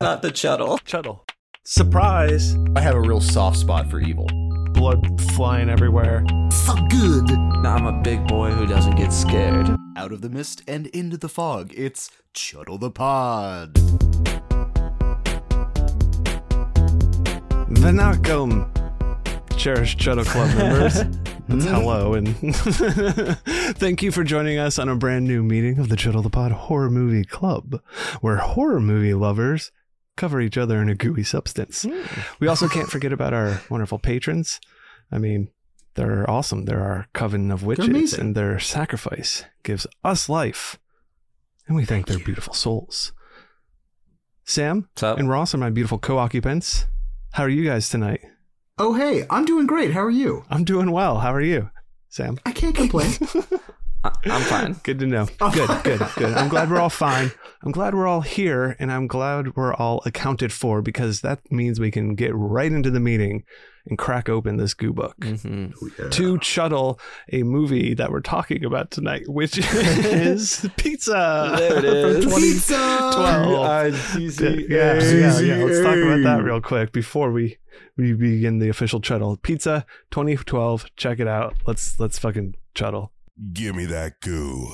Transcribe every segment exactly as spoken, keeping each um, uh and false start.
Not the Chuddle. Chuddle. Surprise. I have a real soft spot for evil. Blood flying everywhere. So good. I'm a big boy who doesn't get scared. Out of the mist and into the fog, it's Chuddle the Pod. Vanakkam, cherished Chuddle Club members. That's hello, and thank you for joining us on a brand new meeting of the Chuddle the Pod Horror Movie Club, where horror movie lovers cover each other in a gooey substance. Mm. We also can't forget about our wonderful patrons. I mean, they're awesome. They're our coven of witches, and their sacrifice gives us life. And we thank, thank their you. beautiful souls. Sam and Ross are my beautiful co-occupants. How are you guys tonight? Oh, hey, I'm doing great. How are you? I'm doing well. How are you, Sam? I can't complain. I'm fine. Good to know. Good, good, good. I'm glad we're all fine. I'm glad we're all here, and I'm glad we're all accounted for, because that means we can get right into the meeting and crack open this goo book. Mm-hmm. Yeah. To Chuddle a movie that we're talking about tonight, which is Pizza. There it is. Pizza. twelve. Yeah, yeah, yeah. Let's talk about that real quick before we we begin the official Chuddle. Pizza twenty twelve. Check it out. Let's let's fucking Chuddle. Give me that goo.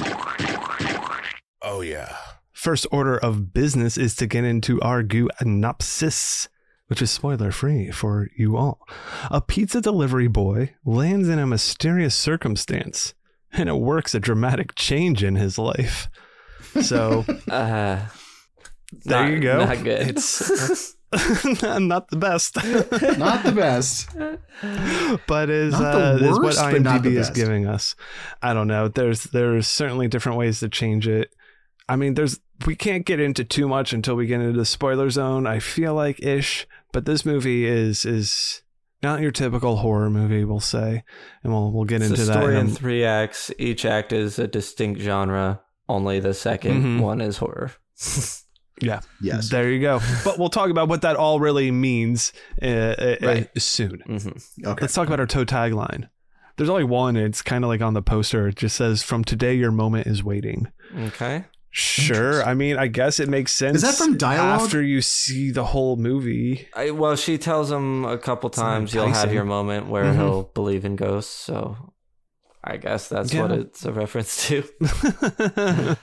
Oh, yeah. First order of business is to get into our goo synopsis, which is spoiler free for you all. A pizza delivery boy lands in a mysterious circumstance, and it works a dramatic change in his life. So, uh, there not, you go. Not good. It's not the best. Not the best. But is, uh, is what IMDb is giving us. I don't know. There's there's certainly different ways to change it. I mean, there's we can't get into too much until we get into the spoiler zone, I feel like ish. But this movie is is not your typical horror movie, we'll say, and we'll we'll get it's into a that. Story in and, three acts. Each act is a distinct genre. Only the second mm-hmm. one is horror. Yeah. Yes. There you go. But we'll talk about what that all really means uh, right. uh, soon. Mm-hmm. Okay. Let's talk about our toe tagline. There's only one. It's kind of like on the poster. It just says, "From today, your moment is waiting." Okay. Sure. I mean, I guess it makes sense. Is that from dialogue? After you see the whole movie. I, well, she tells him a couple times, "You'll have your moment where mm-hmm. he'll believe in ghosts." So I guess that's yeah. what it's a reference to.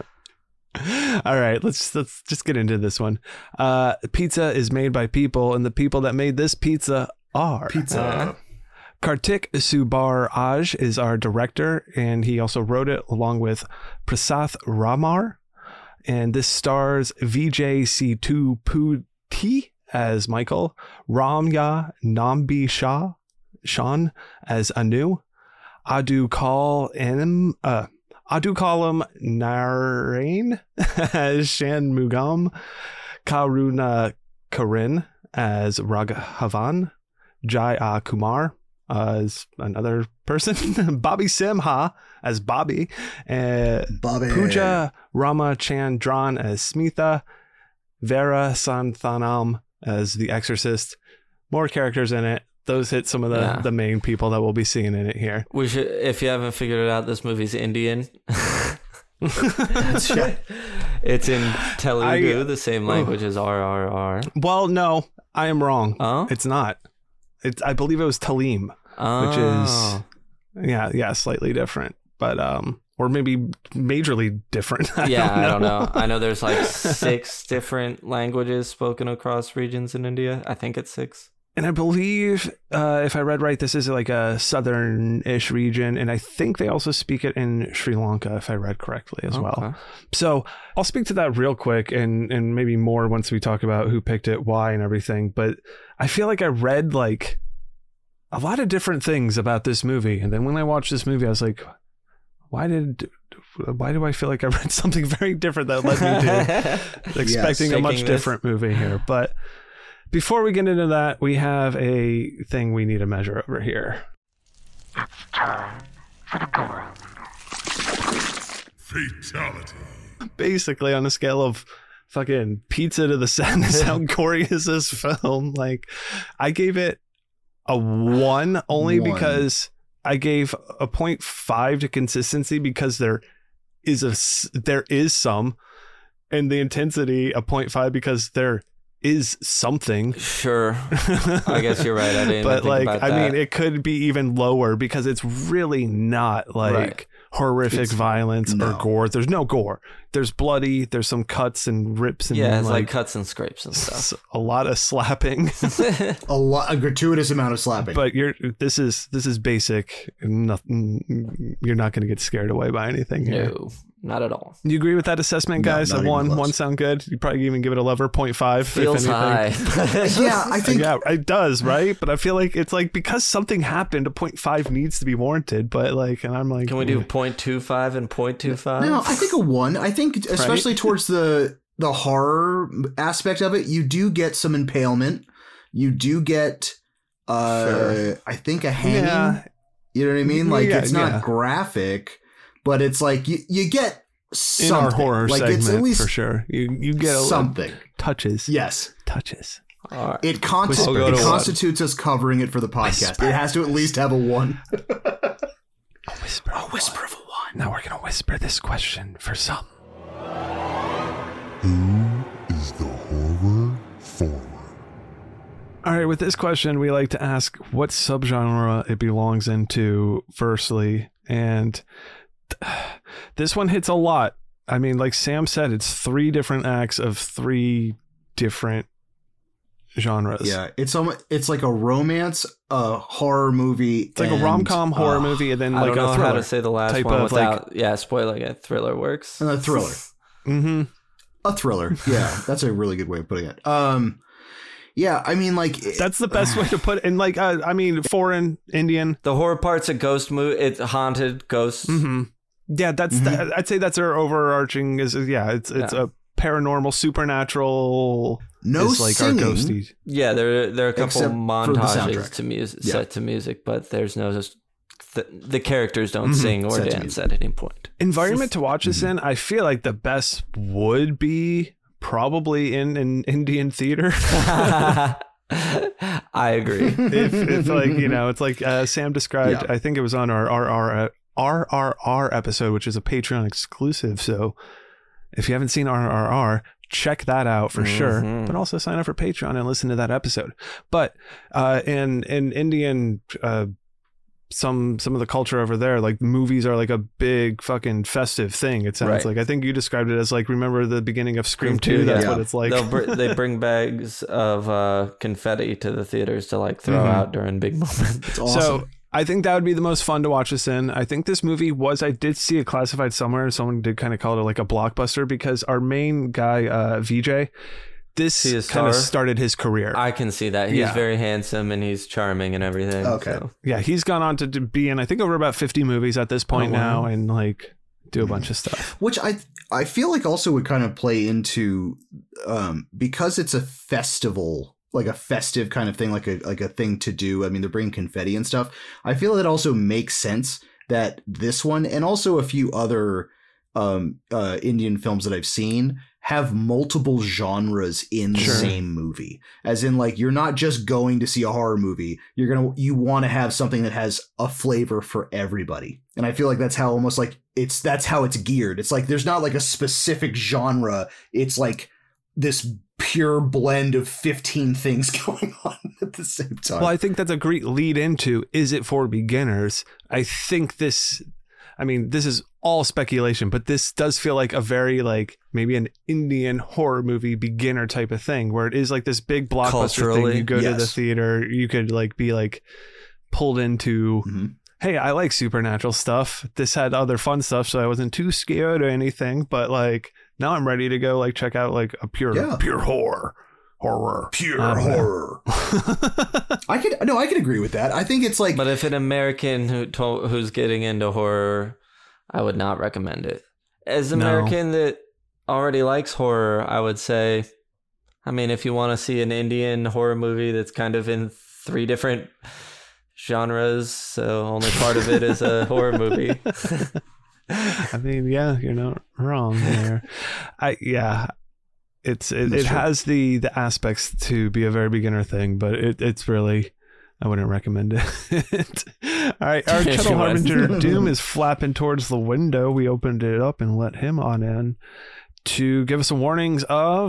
All right, let's let's just get into this one. Uh, pizza is made by people, and the people that made this pizza are pizza. Uh, Kartik Subaraj is our director, and he also wrote it along with Prasath Ramar. And this stars Vijay Sethupathi as Michael, Ramya Nambi Shah Sean as Anu, Adu Kal and uh. Adu Kalam Narain as Shanmugam, Karuna Karin as Raghavan, Jai A. Kumar as another person, Bobby Simha as Bobby, uh, Bobby. Pooja Ramachandran as Smitha, Vera Santhanam as the Exorcist. More characters in it. Those hit some of the, yeah. the main people that we'll be seeing in it here. We should, if you haven't figured it out, this movie's Indian. That's right. It's in Telugu, I, the same language oh. as R R R. Well, no, I am wrong. Oh? It's not. It's I believe it was Talim, oh. which is yeah, yeah, slightly different, but um, or maybe majorly different. I yeah, don't know. I don't know. I know there's like six different languages spoken across regions in India. I think it's six. And I believe, uh, if I read right, this is like a southern-ish region, and I think they also speak it in Sri Lanka, if I read correctly as okay. well. So I'll speak to that real quick, and, and maybe more once we talk about who picked it, why, and everything. But I feel like I read like a lot of different things about this movie, and then when I watched this movie, I was like, why did... Why do I feel like I read something very different that led me to expecting yes, a much this. different movie here? But... Before we get into that, we have a thing we need to measure over here. It's time for the gore. Fatality. Basically, on a scale of fucking pizza to the sadness, how gory is this film? Like, I gave it a one only one. because I gave a point five to consistency because there is a there is some, and the intensity a point five because there is something. Sure. I guess you're right. I didn't but even think like, about I that. mean, it could be even lower because it's really not like Right. horrific It's- violence no. or gore. There's no gore. There's bloody. There's some cuts and rips and yeah, it's like, like, cuts and scrapes and stuff. a lot of slapping. A lot, a gratuitous amount of slapping. But you're this is this is basic. Nothing. You're not going to get scared away by anything here. No, not at all. You agree with that assessment, No, guys? not A even one, close. one sound good. You probably even give it a lover point five. Feels if high. anything. yeah, I think Yeah, it does, right? But I feel like it's like because something happened, a point five needs to be warranted. But like, and I'm like, Can we do eh. point two five and point two five? no, I think a one. I think especially towards the the horror aspect of it, you do get some impalement. You do get, uh, Sure. I think a hanging. Yeah. You know what I mean? Like Yeah, it's not yeah. graphic, but it's like you you get in something. our horror like segment it's at least for sure. You you get a something. touches. Yes. touches. All right. It, con- Whisper. it I'll go to constitutes us covering it for the podcast. Whisper. It has to at least have a one. A whisper. A whisper of a one. Now we're gonna whisper this question for some. Who is the horror forward? All right, with this question, we like to ask what subgenre it belongs into, firstly. And this one hits a lot. I mean, like Sam said, it's three different acts of three different genres. Yeah, it's almost, it's like a romance, a horror movie. It's like a rom-com horror movie and then I like don't know a thriller. how to say the last type one of, without, yeah, spoiling it. Thriller works. And a thriller. Mm-hmm. A thriller. Yeah, that's a really good way of putting it. Um, yeah, I mean, like That's the best way to put it. And like, uh, I mean, foreign, Indian. The horror part's a ghost movie. It's haunted ghosts. Mm-hmm. Yeah, that's Mhm. the, I'd say that's our overarching. Is yeah, it's it's Yeah. a paranormal, supernatural. no is like singing. our ghosty. Yeah, there there are a couple Except for the montages soundtrack. to music Yeah. set to music, but there's no just the, the characters don't Mhm. sing or Set to dance music. at any point. Environment to watch this in. I feel like the best would be probably in an Indian theater. I agree. if, if like you know, it's like uh, Sam described. Yeah. I think it was on our R R R R R episode, which is a Patreon exclusive. So if you haven't seen R R R, check that out for sure. Mhm. But also sign up for Patreon and listen to that episode. But uh, in in Indian, uh, some some of the culture over there, like movies are like a big fucking festive thing. It sounds Right. like. I think you described it as like, remember the beginning of Scream, Scream two? two, That's yeah. what it's like. They'll br- they bring bags of uh, confetti to the theaters to like throw Mhm. out during big moments. It's awesome. So I think that would be the most fun to watch this in. I think this movie was, I did see it classified somewhere. Someone did kind of call it like a blockbuster because our main guy, uh, V J, this He kind is of star? started his career. I can see that. He's Yeah. very handsome and he's charming and everything. Okay. so. yeah, he's gone on to d- be in, I think, over about fifty movies at this point Oh, wow. now and like do a bunch of stuff. which I I feel like also would kind of play into um, because it's a festival, like a festive kind of thing, like a like a thing to do. I mean, they're bringing confetti and stuff. I feel it also makes sense that this one and also a few other um, uh, Indian films that I've seen have multiple genres in the Sure. same movie. As in, like, you're not just going to see a horror movie. You're gonna you want to have something that has a flavor for everybody. And I feel like that's how almost like it's that's how it's geared. It's like there's not like a specific genre. It's like this pure blend of fifteen things going on at the same time. Well, I think that's a great lead into, is it for beginners? I think this, I mean, this is all speculation, but this does feel like a very like maybe an Indian horror movie beginner type of thing where it is like this big blockbuster thing. Culturally, You go to the yes. theater, you could like be like pulled into, Mhm. hey, I like supernatural stuff. This had other fun stuff, so I wasn't too scared or anything, but like now I'm ready to go like check out like a pure Yeah. pure horror. Horror. Pure I don't know. horror. I could no, I could agree with that. I think it's like But if an American who to- who's getting into horror, I would not recommend it. As an No. American that already likes horror, I would say, I mean, if you want to see an Indian horror movie that's kind of in three different genres, so only part of it is a horror movie. I mean, yeah, you're not wrong there. I yeah, it's it, That's it true. has the the aspects to be a very beginner thing, but it, it's really, I wouldn't recommend it. All right, our Yes, Kettle you would. Harbinger Doom is flapping towards the window. We opened it up and let him on in to give us some warnings of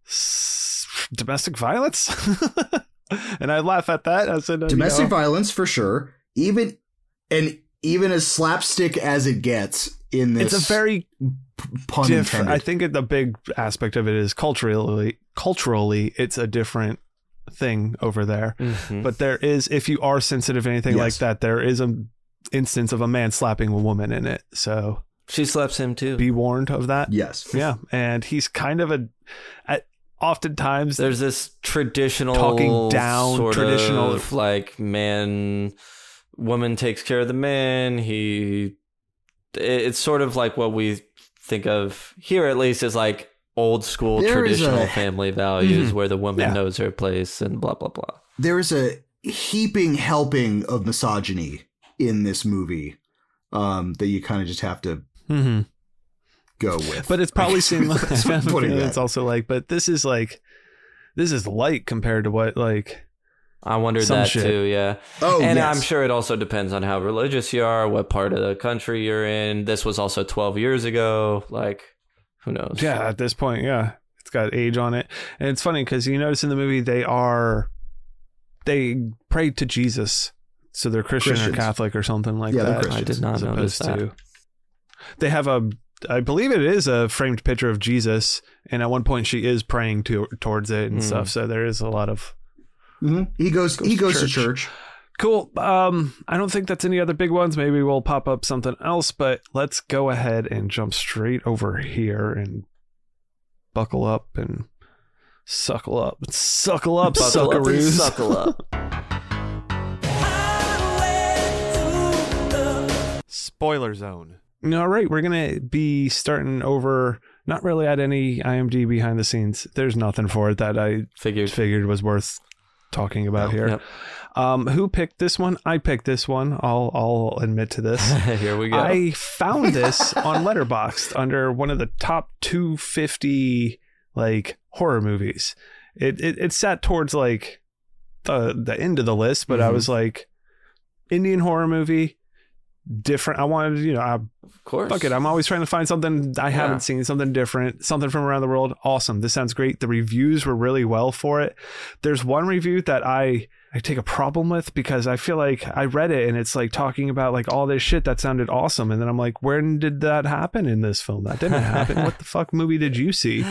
s- domestic violence. And I laugh at that. I said, Domestic you know, violence for sure. Even and even as slapstick as it gets in this, it's a very pun different. intended. I think it, the big aspect of it is culturally, culturally, it's a different thing over there. Mm-hmm. But there is, if you are sensitive to anything Yes. like that, there is a instance of a man slapping a woman in it. So She slaps him too. be warned of that. Yes. Yeah, and he's kind of a. At, oftentimes, There's this traditional Talking down, sort traditional- of like man, woman takes care of the man. He, it's sort of like what we think of here, at least, is like old school There is traditional a- family values Mhm. where the woman Yeah. knows her place and blah blah blah. There is a heaping helping of misogyny in this movie um, that you kind of just have to Mhm. go with. but it's probably seemed like That's what I'm putting it's that. also like, but this is like, this is light compared to what like. I wondered Some that shit. too. Yeah. Oh, and yes. I'm sure it also depends on how religious you are, what part of the country you're in. This was also twelve years ago. Like, who knows? Yeah, at this point, yeah, it's got age on it, and it's funny because you notice in the movie they are they prayed to Jesus, so they're Christian Christians. or Catholic or something like Yeah, they're that. Christians. I did not as notice opposed that. to- They have a, I believe it is a framed picture of Jesus, and at one point she is praying to towards it and Mm. stuff. So there is a lot of Mhm. He goes. Goes he to goes to church. church. cool. Um, I don't think that's any other big ones. Maybe we'll pop up something else, but let's go ahead and jump straight over here and buckle up and suckle up, suckle up, Buckle up and suckaroos. suckle up. Spoiler zone. All right, we're gonna be starting over. Not really at any I M D B behind the scenes. There's nothing for it that I Figured. figured was worth talking about here. Yep. Um, who picked this one? I picked this one. I'll I'll admit to this. Here we go. I found this on Letterboxd under one of the top two hundred fifty like horror movies. It it, it sat towards like the the end of the list, but I Mhm. was like, Indian horror movie, different. I wanted, you know, I, of course. fuck it. I'm always trying to find something I haven't Yeah. seen, something different, something from around the world. Awesome. This sounds great. The reviews were really well for it. There's one review that I I take a problem with because I feel like I read it and it's like talking about like all this shit that sounded awesome. And then I'm like, when did that happen in this film? That didn't happen. What the fuck movie did you see?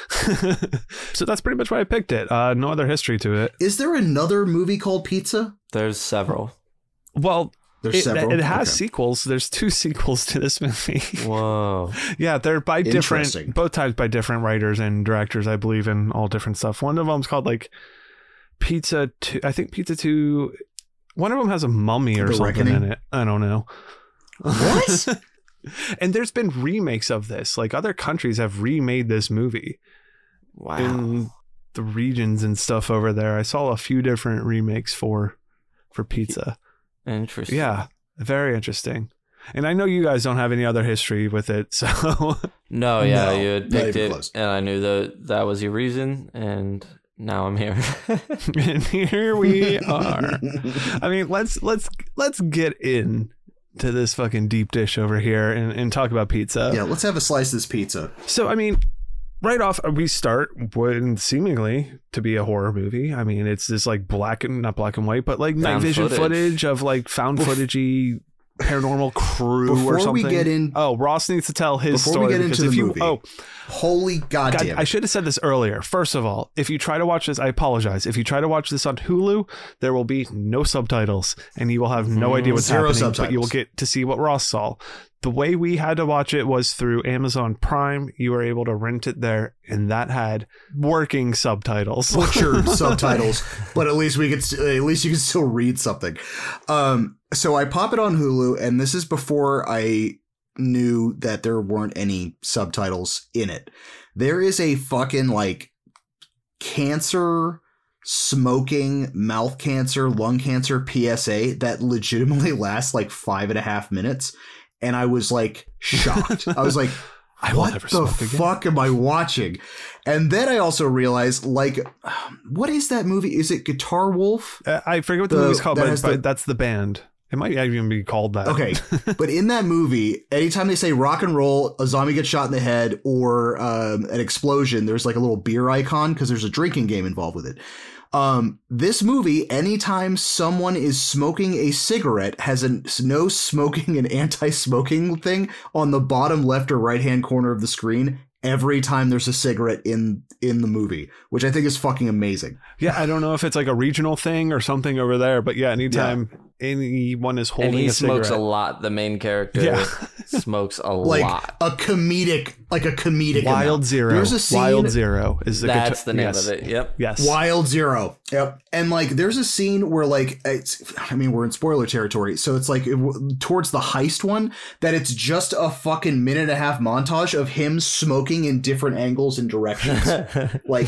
So that's pretty much why I picked it. Uh, no other history to it. Is there another movie called Pizza? There's several. Well, There's it, several. it has Okay. sequels. There's two sequels to this movie. Whoa. Yeah, they're by Interesting. different, both times by different writers and directors, I believe, and all different stuff. One of them's called like Pizza Two. I think Pizza Two. One of them has a mummy or The something Reckoning? in it. I don't know. What? And there's been remakes of this. Like other countries have remade this movie Wow. in the regions and stuff over there. I saw a few different remakes for for Pizza. Interesting. Yeah, very interesting. And I know you guys don't have any other history with it, so No, yeah, No, you had not picked even it, close. and I knew that that was your reason, and now I'm here. and here we are. I mean, let's let's let's get in to this fucking deep dish over here and, and talk about pizza. Yeah, let's have a slice of this pizza. So, I mean, right off, we start with seemingly to be a horror movie. I mean, it's this like black and not black and white, but like night Found vision footage. footage of like found Bef- footagey paranormal crew Before or we something. get in- oh, Ross needs to tell his Before we story get because into if the you movie, oh Holy God, goddamn! I should have said this earlier. First of all, if you try to watch this, I apologize. If you try to watch this on Hulu, there will be no subtitles and you will have no Mhm. idea what's Zero happening, but subtitles. you will get to see what Ross saw. The way we had to watch it was through Amazon Prime. You were able to rent it there, and that had working subtitles. butchered subtitles, but at least we could at least you can still read something. Um, so I pop it on Hulu, and this is before I knew that there weren't any subtitles in it. There is a fucking like cancer, smoking, mouth cancer, lung cancer P S A that legitimately lasts like five and a half minutes, and I was like shocked. I was like, I will what never the smoke again. fuck am I watching? And then I also realized, like, what is that movie? Is it Guitar Wolf? Uh, I forget what the, The- movie's called, that but, has but the- that's the band. It might even be called that. Okay, but in that movie, anytime they say rock and roll, a zombie gets shot in the head, or um, an explosion, there's like a little beer icon because there's a drinking game involved with it. Um, this movie, anytime someone is smoking a cigarette, has a no smoking and anti-smoking thing on the bottom left or right-hand corner of the screen every time there's a cigarette in in the movie, which I think is fucking amazing. Yeah, I don't know if it's like a regional thing or something over there, but yeah, anytime yeah. anyone is holding and he a smokes cigarette. a lot. The main character Yeah. smokes a Like lot. a comedic, like a comedic Wild amount. Zero. There's a scene, Wild Zero is the That's guitar- the name yes. of it. Yep. Yes. Wild Zero. Yep. And like, there's a scene where like, it's, I mean, we're in spoiler territory. So it's like it, towards the heist one that it's just a fucking minute and a half montage of him smoking in different angles and directions. Like,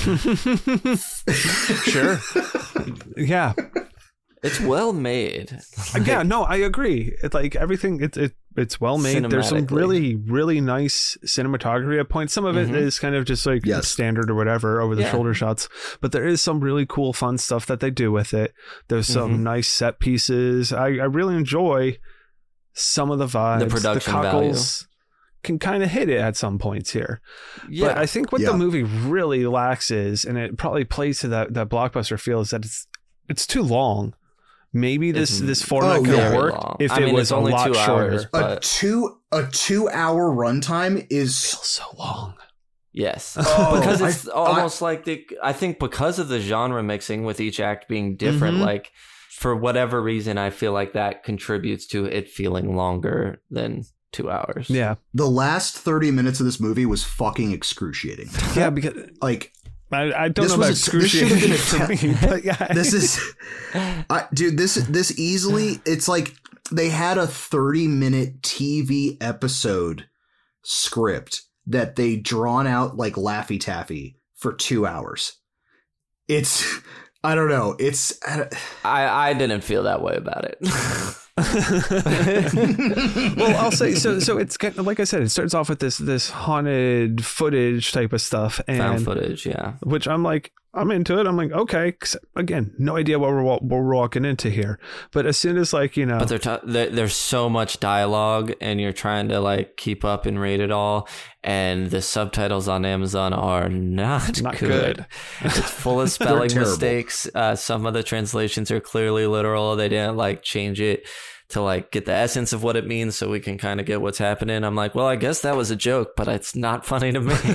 Sure. Yeah. It's well made. Yeah, no, I agree. It's like everything it's it, it's well made. There's some Cinematically. really, really nice cinematography at points. Some of it Mhm. is kind of just like Yes. standard or whatever over the Yeah. shoulder shots. But there is some really cool, fun stuff that they do with it. There's some Mhm. nice set pieces. I, I really enjoy some of the vibes. The production the value. cockles can kind of hit it at some points here. Yeah. But I think what Yeah. the movie really lacks is, and it probably plays to that, that blockbuster feel, is that it's it's too long. Maybe this It's this format oh, could very work long. if I it mean, was it's a only lot two shorter. hours. a But- two, a two hour runtime is Feels so long. Yes. Oh, because it's I- almost like the I think because of the genre mixing with each act being different, Mhm. like for whatever reason I feel like that contributes to it feeling longer than two hours. Yeah, the last thirty minutes of this movie was fucking excruciating. yeah, because Like, I, I don't This know was about a- this should have excruciating been for a me, but yeah, this is, I, dude, this, this easily, it's like they had a thirty minute T V episode script that they drawn out like Laffy Taffy for two hours. It's, I don't know. It's, I, I, I didn't feel that way about it. well, I'll say so. So it's kind of, like I said, it starts off with this this haunted footage type of stuff, and Found footage, yeah. which I'm like, I'm into it. I'm like, okay. 'Cause again, no idea what we're what we're walking into here. But as soon as like you know, But they're t- there- there's so much dialogue, and you're trying to like keep up and rate it all, and the subtitles on Amazon are not, Not good. good. It's full of spelling terrible. mistakes. Uh, some of the translations are clearly literal. They didn't like change it to like get the essence of what it means, so we can kind of get what's happening. I'm like, well, I guess that was a joke, but it's not funny to me.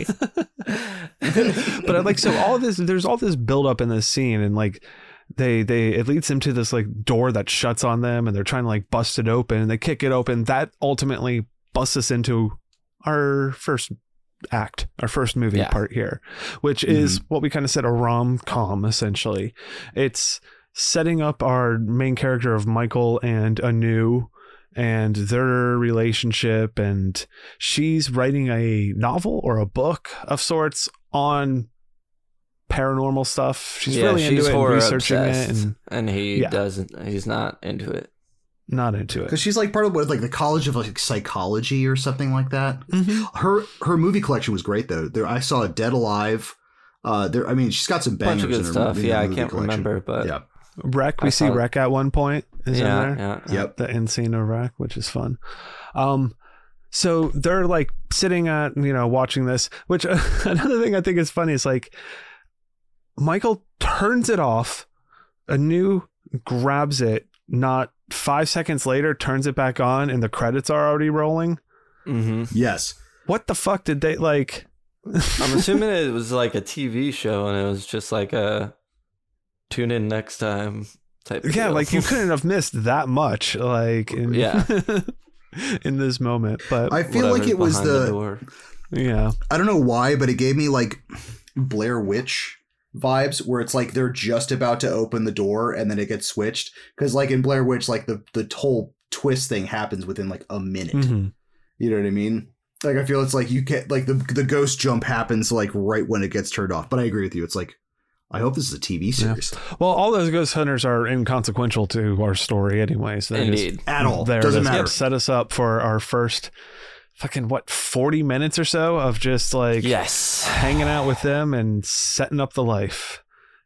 but I like so all of this. There's all this build up in this scene, and like. They they it leads them to this like door that shuts on them, and they're trying to like bust it open, and they kick it open. That ultimately busts us into our first act, our first movie Yeah. part here, which is what we kind of said, a rom-com essentially. It's setting up our main character of Michael and Anu and their relationship, and she's writing a novel or a book of sorts on paranormal stuff. She's yeah, really she's into it and horror researching obsessed, it, and and he Yeah. doesn't. He's not into it. not into it. because she's like part of what, like the College of like Psychology or something like that. Mhm. Her her movie collection was great though. There, I saw Dead Alive. Uh, there. I mean, she's got some Bunch bangers of good in her, stuff. in her Yeah, I movie can't collection. remember, but yeah, Wreck, we I see saw- Wreck at one point is yeah, in there. yeah. yep. The end scene of Wreck, which is fun. Um, so they're like sitting at, you know, watching this, which uh, another thing I think is funny is like Michael turns it off, Anu grabs it, not five seconds later, turns it back on, and the credits are already rolling. Mm-hmm. Yes. What the fuck did they like? I'm assuming it was like a T V show, and it was just like a tune in next time type. Yeah, deal. like you couldn't have missed that much, like in, Yeah. in this moment. But I feel like Whatever's it was behind the, door. yeah, I don't know why, but it gave me like Blair Witch vibes where it's like they're just about to open the door and then it gets switched. Because like in Blair Witch, like the, the whole twist thing happens within like a minute. Mhm. You know what I mean? Like I feel it's like you get like the the ghost jump happens like right when it gets turned off. But I agree with you. It's like I hope this is a T V series. Well, all those ghost hunters are inconsequential to our story, anyways. They're just Indeed. At all. there Doesn't to matter. set us up for our first fucking what forty minutes or so of just like Yes. hanging out with them and setting up the life.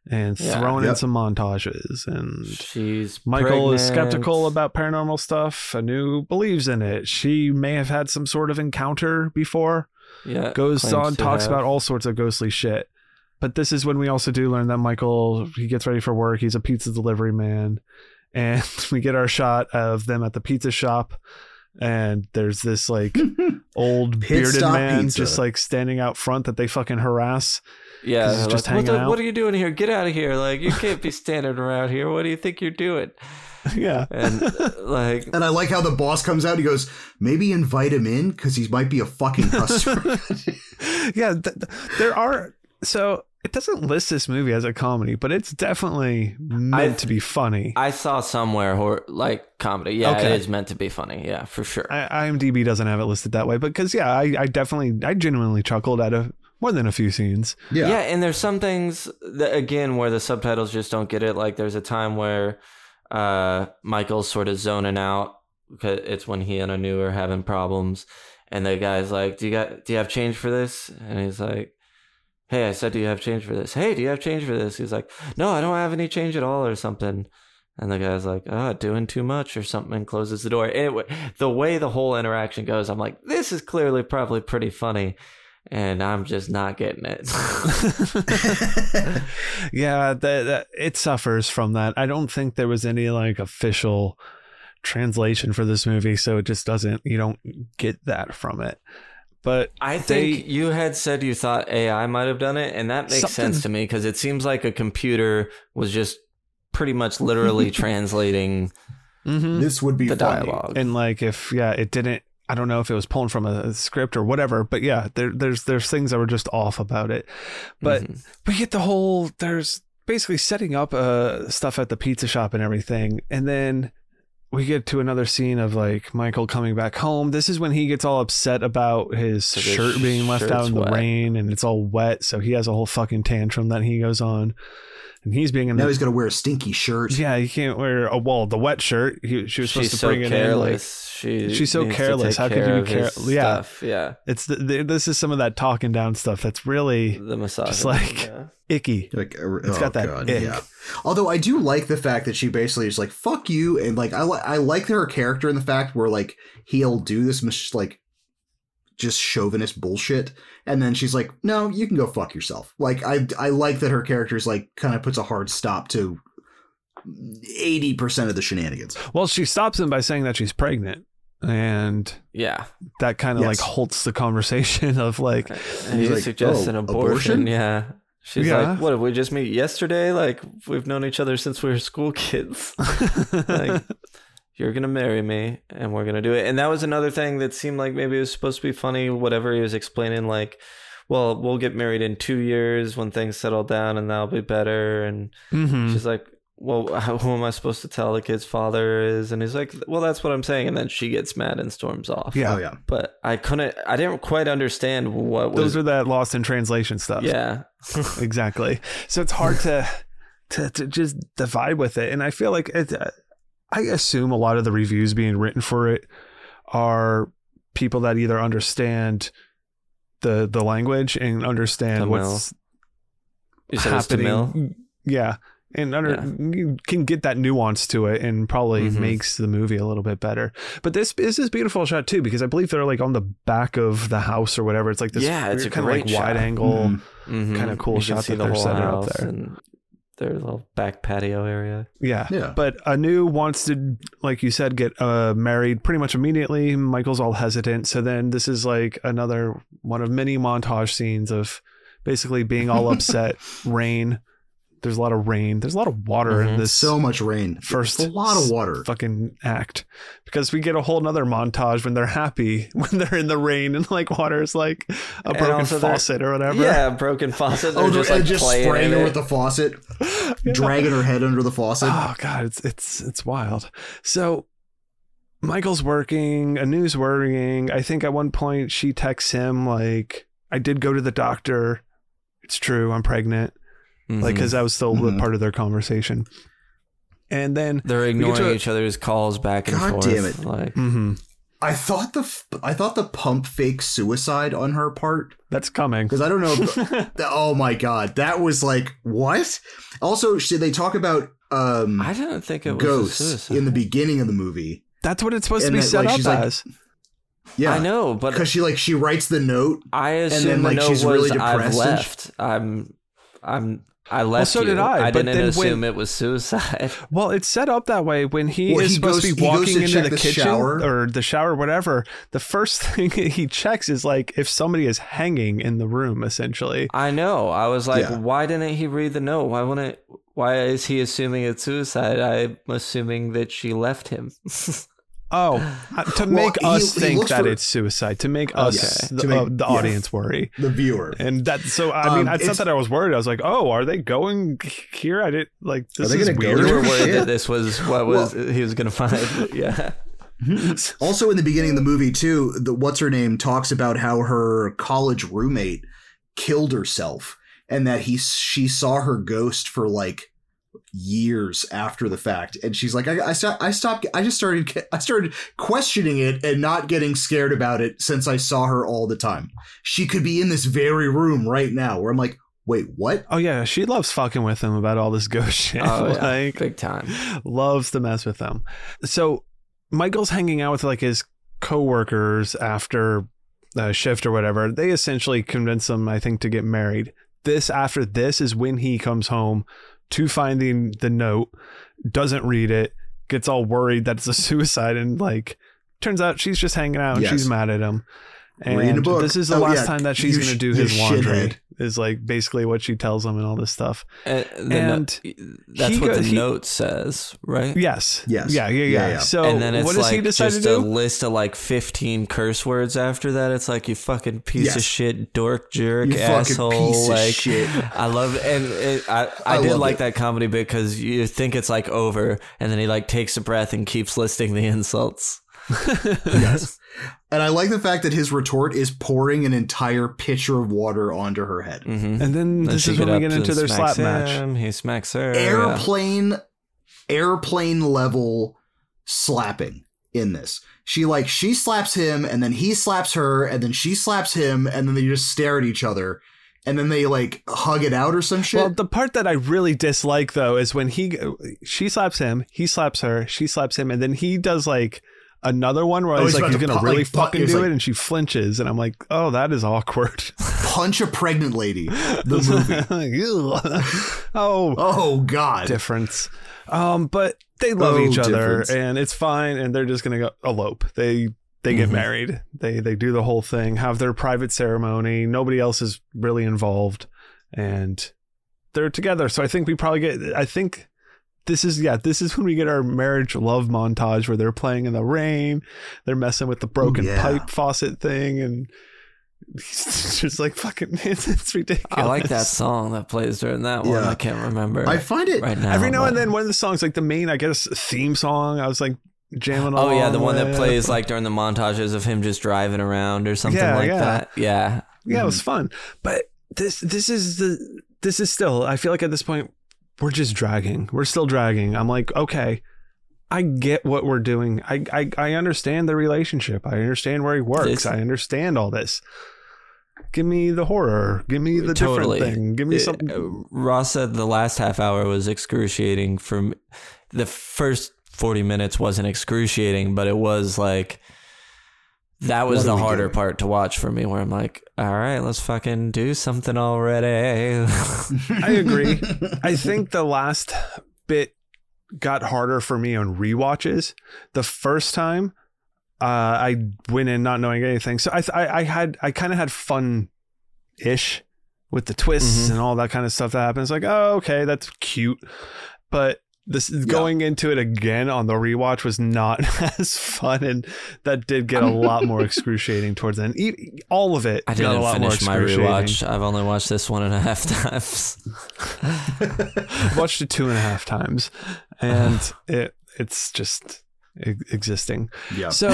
and Yeah. throwing in Yep. some montages. And She's Michael is pregnant. skeptical about paranormal stuff. Anu believes in it. She may have had some sort of encounter before. Yeah, Goes claims on, to talks have. about all sorts of ghostly shit. But this is when we also do learn that Michael, he gets ready for work. He's a pizza delivery man. And we get our shot of them at the pizza shop. And there's this like old Pit bearded stop man pizza. just like standing out front that they fucking harass. Yeah, 'Cause he's they're just like, what, hanging the, out. what are you doing here? Get out of here! Like, you can't be standing around here. What do you think you're doing? Yeah. And uh, like, And I like how the boss comes out. He goes, maybe invite him in because he might be a fucking customer. yeah, th- th- there are. So it doesn't list this movie as a comedy, but it's definitely meant I've- to be funny. I saw somewhere hor- like comedy. Yeah, Okay. it is meant to be funny. Yeah, for sure. I- IMDb doesn't have it listed that way, but because yeah, I, I definitely, I genuinely chuckled at a more than a few scenes. Yeah. and there's some things that, again, where the subtitles just don't get it. Like, there's a time where uh, Michael's sort of zoning out because it's when he and Anu are having problems, and the guy's like, "Do you got? Do you have change for this?" And he's like, "Hey, I said, do you have change for this? Hey, do you have change for this?" He's like, "No, I don't have any change at all," or something. And the guy's like, "Oh, doing too much," or something, and closes the door. Anyway, the way the whole interaction goes, I'm like, this is clearly probably pretty funny. And I'm just not getting it. yeah, the, the, it suffers from that. I don't think there was any like official translation for this movie, so it just doesn't. You don't get that from it. But I think they, you had said you thought A I might have done it, and that makes Something- sense to me because it seems like a computer was just pretty much literally translating Mhm. This would be the funny. dialogue. and like if yeah, it didn't. I don't know if it was pulling from a, a script or whatever, but yeah, there, there's there's things that were just off about it. But Mhm. we get the whole there's basically setting up uh stuff at the pizza shop and everything, and then we get to another scene of like Michael coming back home. This is when he gets all upset about his So the shirt being left out shirt's in the wet. rain and it's all wet, so he has a whole fucking tantrum that he goes on, and he's being in Now the, he's got to wear a stinky shirt. yeah, he can't wear a well the wet shirt. He, she was supposed She's to so bring it in like. careless. She She's so needs to careless. take How could care you of be his care- yeah. stuff. Yeah, It's the, the, this is some of that talking down stuff that's really the massage. Just like- yeah. icky. Like, uh, It's oh got that God, ick. yeah. Although I do like the fact that she basically is like "fuck you," and like I li- I like her character in the fact where like he'll do this mis- like just chauvinist bullshit, and then she's like, "No, you can go fuck yourself." Like I I like that her character's like kind of puts a hard stop to eighty percent of the shenanigans. Well, she stops him by saying that she's pregnant, and yeah. that kind of Yes. like halts the conversation of like, And He's he like, suggests "Oh, an abortion. abortion?" Yeah. She's Yeah. like, "What, did we just meet yesterday? Like, we've known each other since we were school kids. Like, you're going to marry me and we're going to do it." And that was another thing that seemed like maybe it was supposed to be funny, whatever he was explaining, like, well, we'll get married in two years when things settle down and that'll be better. And Mhm. she's like, well, how, who am I supposed to tell the kid's father is? And he's like, well, that's what I'm saying. And then she gets mad and storms off. Yeah. Oh yeah. But I couldn't, I didn't quite understand what was. those are that lost in translation stuff. Yeah. Exactly. So it's hard to to to just divide with it, and I feel like it. Uh, I assume a lot of the reviews being written for it are people that either understand the the language and understand Tamil. what's You said it's Tamil? happening. Yeah. And under Yeah. you can get that nuance to it and probably Mhm. makes the movie a little bit better. But this is this beautiful shot too, because I believe they're like on the back of the house or whatever. It's like this Yeah, it's a kind of like great shot. wide angle. Mhm. Mhm. Kinda cool You shot can see that the they're whole setting up house there. and their little back patio area. Yeah. Yeah. But Anu wants to, like you said, get uh, married pretty much immediately. Michael's all hesitant. So then this is like another one of many montage scenes of basically being all upset. Rain. There's a lot of rain. There's a lot of water Mhm. in this So much rain. first It's a lot of water. fucking act, because we get a whole nother montage when they're happy, when they're in the rain and like water is like a And broken also they're- faucet or whatever. Yeah, broken faucet. They're Oh, just they're like just playing spraying in her it. with the faucet, dragging her head under the faucet. Oh god, it's it's it's wild. So Michael's working, Anu's worrying. I think at one point she texts him like, "I did go to the doctor. It's true, I'm pregnant." Mhm. Like, because that was still Mhm. part of their conversation. And then, they're get ignoring to a- each other's calls back and God forth. damn it. Like, mhm. I I thought the I thought the pump fake suicide on her part. That's coming. Because I don't know. If, oh my god, that was like what? Also, should they talk about um? I don't think it was ghosts a suicide. in the beginning of the movie. That's what it's supposed And to be that, set like, up she's like- as. Yeah, I know, but because she like she writes the note. I assume then, like, the note she's was really I've depressed and left. I'm, I'm, I left so you. did I, I but didn't then assume when- it was suicide. Well, it's set up that way when he Well, is he supposed goes- to be he goes walking to into check the, the kitchen shower. or the shower, whatever. The first thing he checks is like if somebody is hanging in the room, essentially. I know. I was like, Yeah. why didn't he read the note? Why wouldn't? Why is he assuming it's suicide? I'm assuming that she left him. Oh, uh, to Well, make he- us he think looks that for- it's suicide, to make us, Okay. the, To make- uh, the yeah. audience, worry. The viewer. And that, so I mean, Um, it's not it's- that I was worried. I was like, oh, are they going here? I didn't like this they is gonna go weird. You there? were worried Shit. that this was what was he was gonna find. Yeah. Also, in the beginning of the movie, too, the what's her name talks about how her college roommate killed herself, and that he she saw her ghost for like years after the fact, and she's like, I I, sto- I stopped, I just started, I started questioning it and not getting scared about it since I saw her all the time. She could be in this very room right now, where I'm like, wait, what? Oh yeah, she loves fucking with him about all this ghost shit. Oh yeah. like, Big time. loves to mess with them. So Michael's hanging out with like his coworkers after uh, shift or whatever. They essentially convince him, I think, to get married. This after this is when he comes home to find the the note, doesn't read it, gets all worried that it's a suicide, and like turns out she's just hanging out and Yes. she's mad at him. Reading a And book. this is the Oh, last yeah, time that she's you going to sh- do you his laundry. shithead. Is like basically what she tells him and all this stuff. And, the And no- that's he what go- the he- note says, right? Yes. Yes. Yeah. Yeah. Yeah. Yeah, yeah. So And then it's what does like he decide just to a do? list of like fifteen curse words after that. It's like, you fucking piece of Yes. shit, dork, jerk, You fucking asshole. piece of like, shit. I love and it, I I, I did love like it. that comedy bit because you think it's like over, and then he like takes a breath and keeps listing the insults. Yes. And I like the fact that his retort is pouring an entire pitcher of water onto her head. Mm-hmm. And then Then this she is when we up get and into their slap smacks match. him, He smacks her. yeah. Airplane, airplane level slapping in this. She like, she slaps him and then he slaps her and then she slaps him and then they just stare at each other and then they like hug it out or some shit. Well, the part that I really dislike though is when he she slaps him, he slaps her, she slaps him, and then he does like another one where Oh, he's he's like about he's to gonna pu- really like, pu- fucking he's do like- it, and she flinches, and I'm like, oh, that is awkward. Punch a pregnant lady. The movie. Ew. oh, Oh God. difference. Um, but they love Oh, each other, difference. and it's fine, and they're just gonna go elope. They they get Mhm. married. They they do the whole thing, have their private ceremony. Nobody else is really involved, and they're together. So I think we probably get. I think this is yeah. This is when we get our marriage love montage where they're playing in the rain. They're messing with the broken yeah. pipe faucet thing, and it's just like fucking. It's, it's ridiculous. I like that song that plays during that one. Yeah. I can't remember. I find it right now. Every now but- and then, one of the songs, like the main, I guess, theme song, I was like jamming along. Oh yeah, the one that with. plays like during the montages of him just driving around or something Yeah, like yeah. that. Yeah. Yeah, it was fun. But this, this is the, this is still. I feel like at this point, we're just dragging. We're still dragging. I'm like, okay, I get what we're doing. I, I, I understand the relationship. I understand where he works. This- I understand all this. Give me the horror. Give me the Totally. different thing. Give me It- something. uh, Ross said the last half hour was excruciating. From the first forty minutes wasn't excruciating, but it was like that was What are the we harder doing? part to watch for me. Where I'm like, all right, let's fucking do something already. I agree. I think the last bit got harder for me on rewatches. The first time, uh, I went in not knowing anything, so I I, I had I kind of had fun ish with the twists Mhm. and all that kind of stuff that happens. Like, oh, okay, that's cute, but this going into it again on the rewatch was not as fun, and that did get a lot more excruciating towards the end. E- All of it I got a didn't lot more finish my excruciating. rewatch. I've only watched this one and a half times. I've watched it two and a half times, and it it's just e- existing. Yeah. So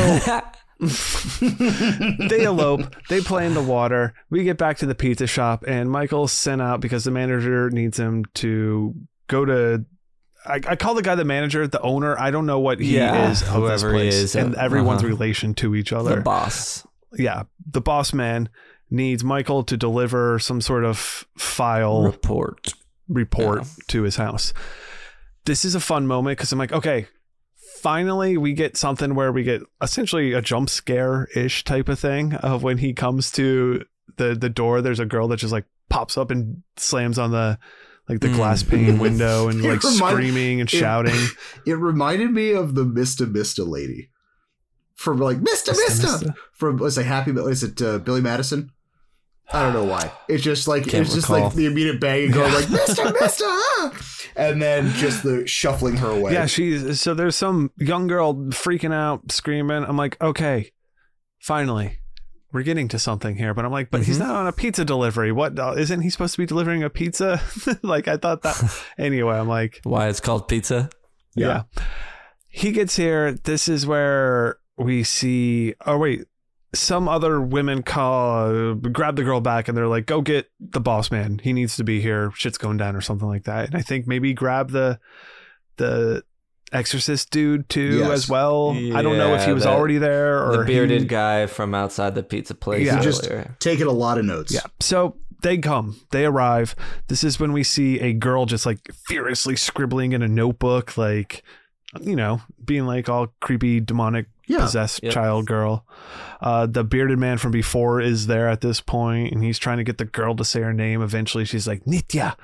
they elope, they play in the water. We get back to the pizza shop, and Michael's sent out because the manager needs him to go to I, I call the guy the manager, the owner. I don't know what he Yeah, is of this whoever he place, is, and uh, everyone's uh-huh. relation to each other. The boss. Yeah, the boss man needs Michael to deliver some sort of file Report. report Yeah. to his house. This is a fun moment because I'm like, okay, finally we get something where we get essentially a jump scare ish type of thing of when he comes to the the door. There's a girl that just like pops up and slams on the like the Mm. glass pane window and It like remind- screaming and it- shouting. It reminded me of the Mista Mista lady from like Mista Mista Mista Mista? from was it Happy? Is it uh, Billy Madison? I don't know why. It's just like Can't it's just recall. like the immediate bang and going like Mister Mister, ah! And then just the shuffling her away. Yeah, she's so there's some young girl freaking out, screaming. I'm like, okay, finally, we're getting to something here. But I'm like, but he's Mhm. not on a pizza delivery. What uh, isn't he supposed to be delivering a pizza? Like I thought that. Anyway, I'm like, Why it's called pizza? yeah. He gets here. This is where we see. Oh wait, some other women call, grab the girl back, and they're like, "Go get the boss man. He needs to be here. Shit's going down," or something like that. And I think maybe grab the the exorcist dude too Yes. as well. I don't know if he Yeah, was the- already there or The bearded he- guy from outside the pizza place. Yeah. You just earlier. taking a lot of notes. Yeah. So they come, they arrive. This is when we see a girl just like furiously scribbling in a notebook, like, you know, being like all creepy, demonic, Yeah. possessed Yep. child girl. Uh, the bearded man from before is there at this point, and he's trying to get the girl to say her name. Eventually, she's like, Nitya.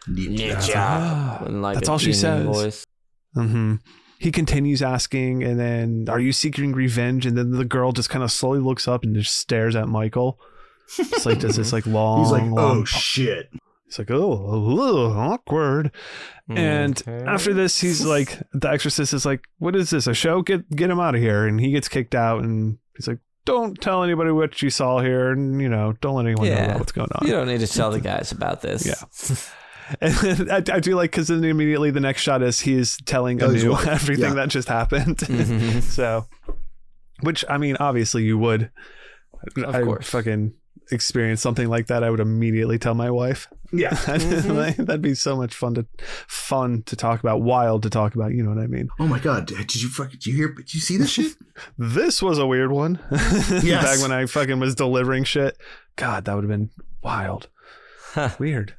Nitya. In, like, That's a all she demon says. Voice. Mm-hmm. He continues asking, and then, are you seeking revenge? And then the girl just kind of slowly looks up and just stares at Michael. It's like, does this like long, He's like, long oh shit. He's like, oh, ugh, awkward. And Okay. after this, he's like, the exorcist is like, what is this, a show? Get get him out of here. And he gets kicked out, and he's like, don't tell anybody what you saw here, and, you know, don't let anyone know Yeah. about what's going on. You don't need to tell the guys about this. Yeah. And then I, I do like, because then immediately the next shot is he's telling Oh, he's Anu what- everything yeah. that just happened. Mhm. So, which, I mean, obviously you would. Of I course. fucking experience something like that, I would immediately tell my wife. Yeah. Like, that'd be so much fun to fun to talk about, wild to talk about. You know what I mean? Oh my god, did you fucking did you hear did you see this shit? This was a weird one. Yes. Back when I fucking was delivering shit. God, that would have been wild. Weird.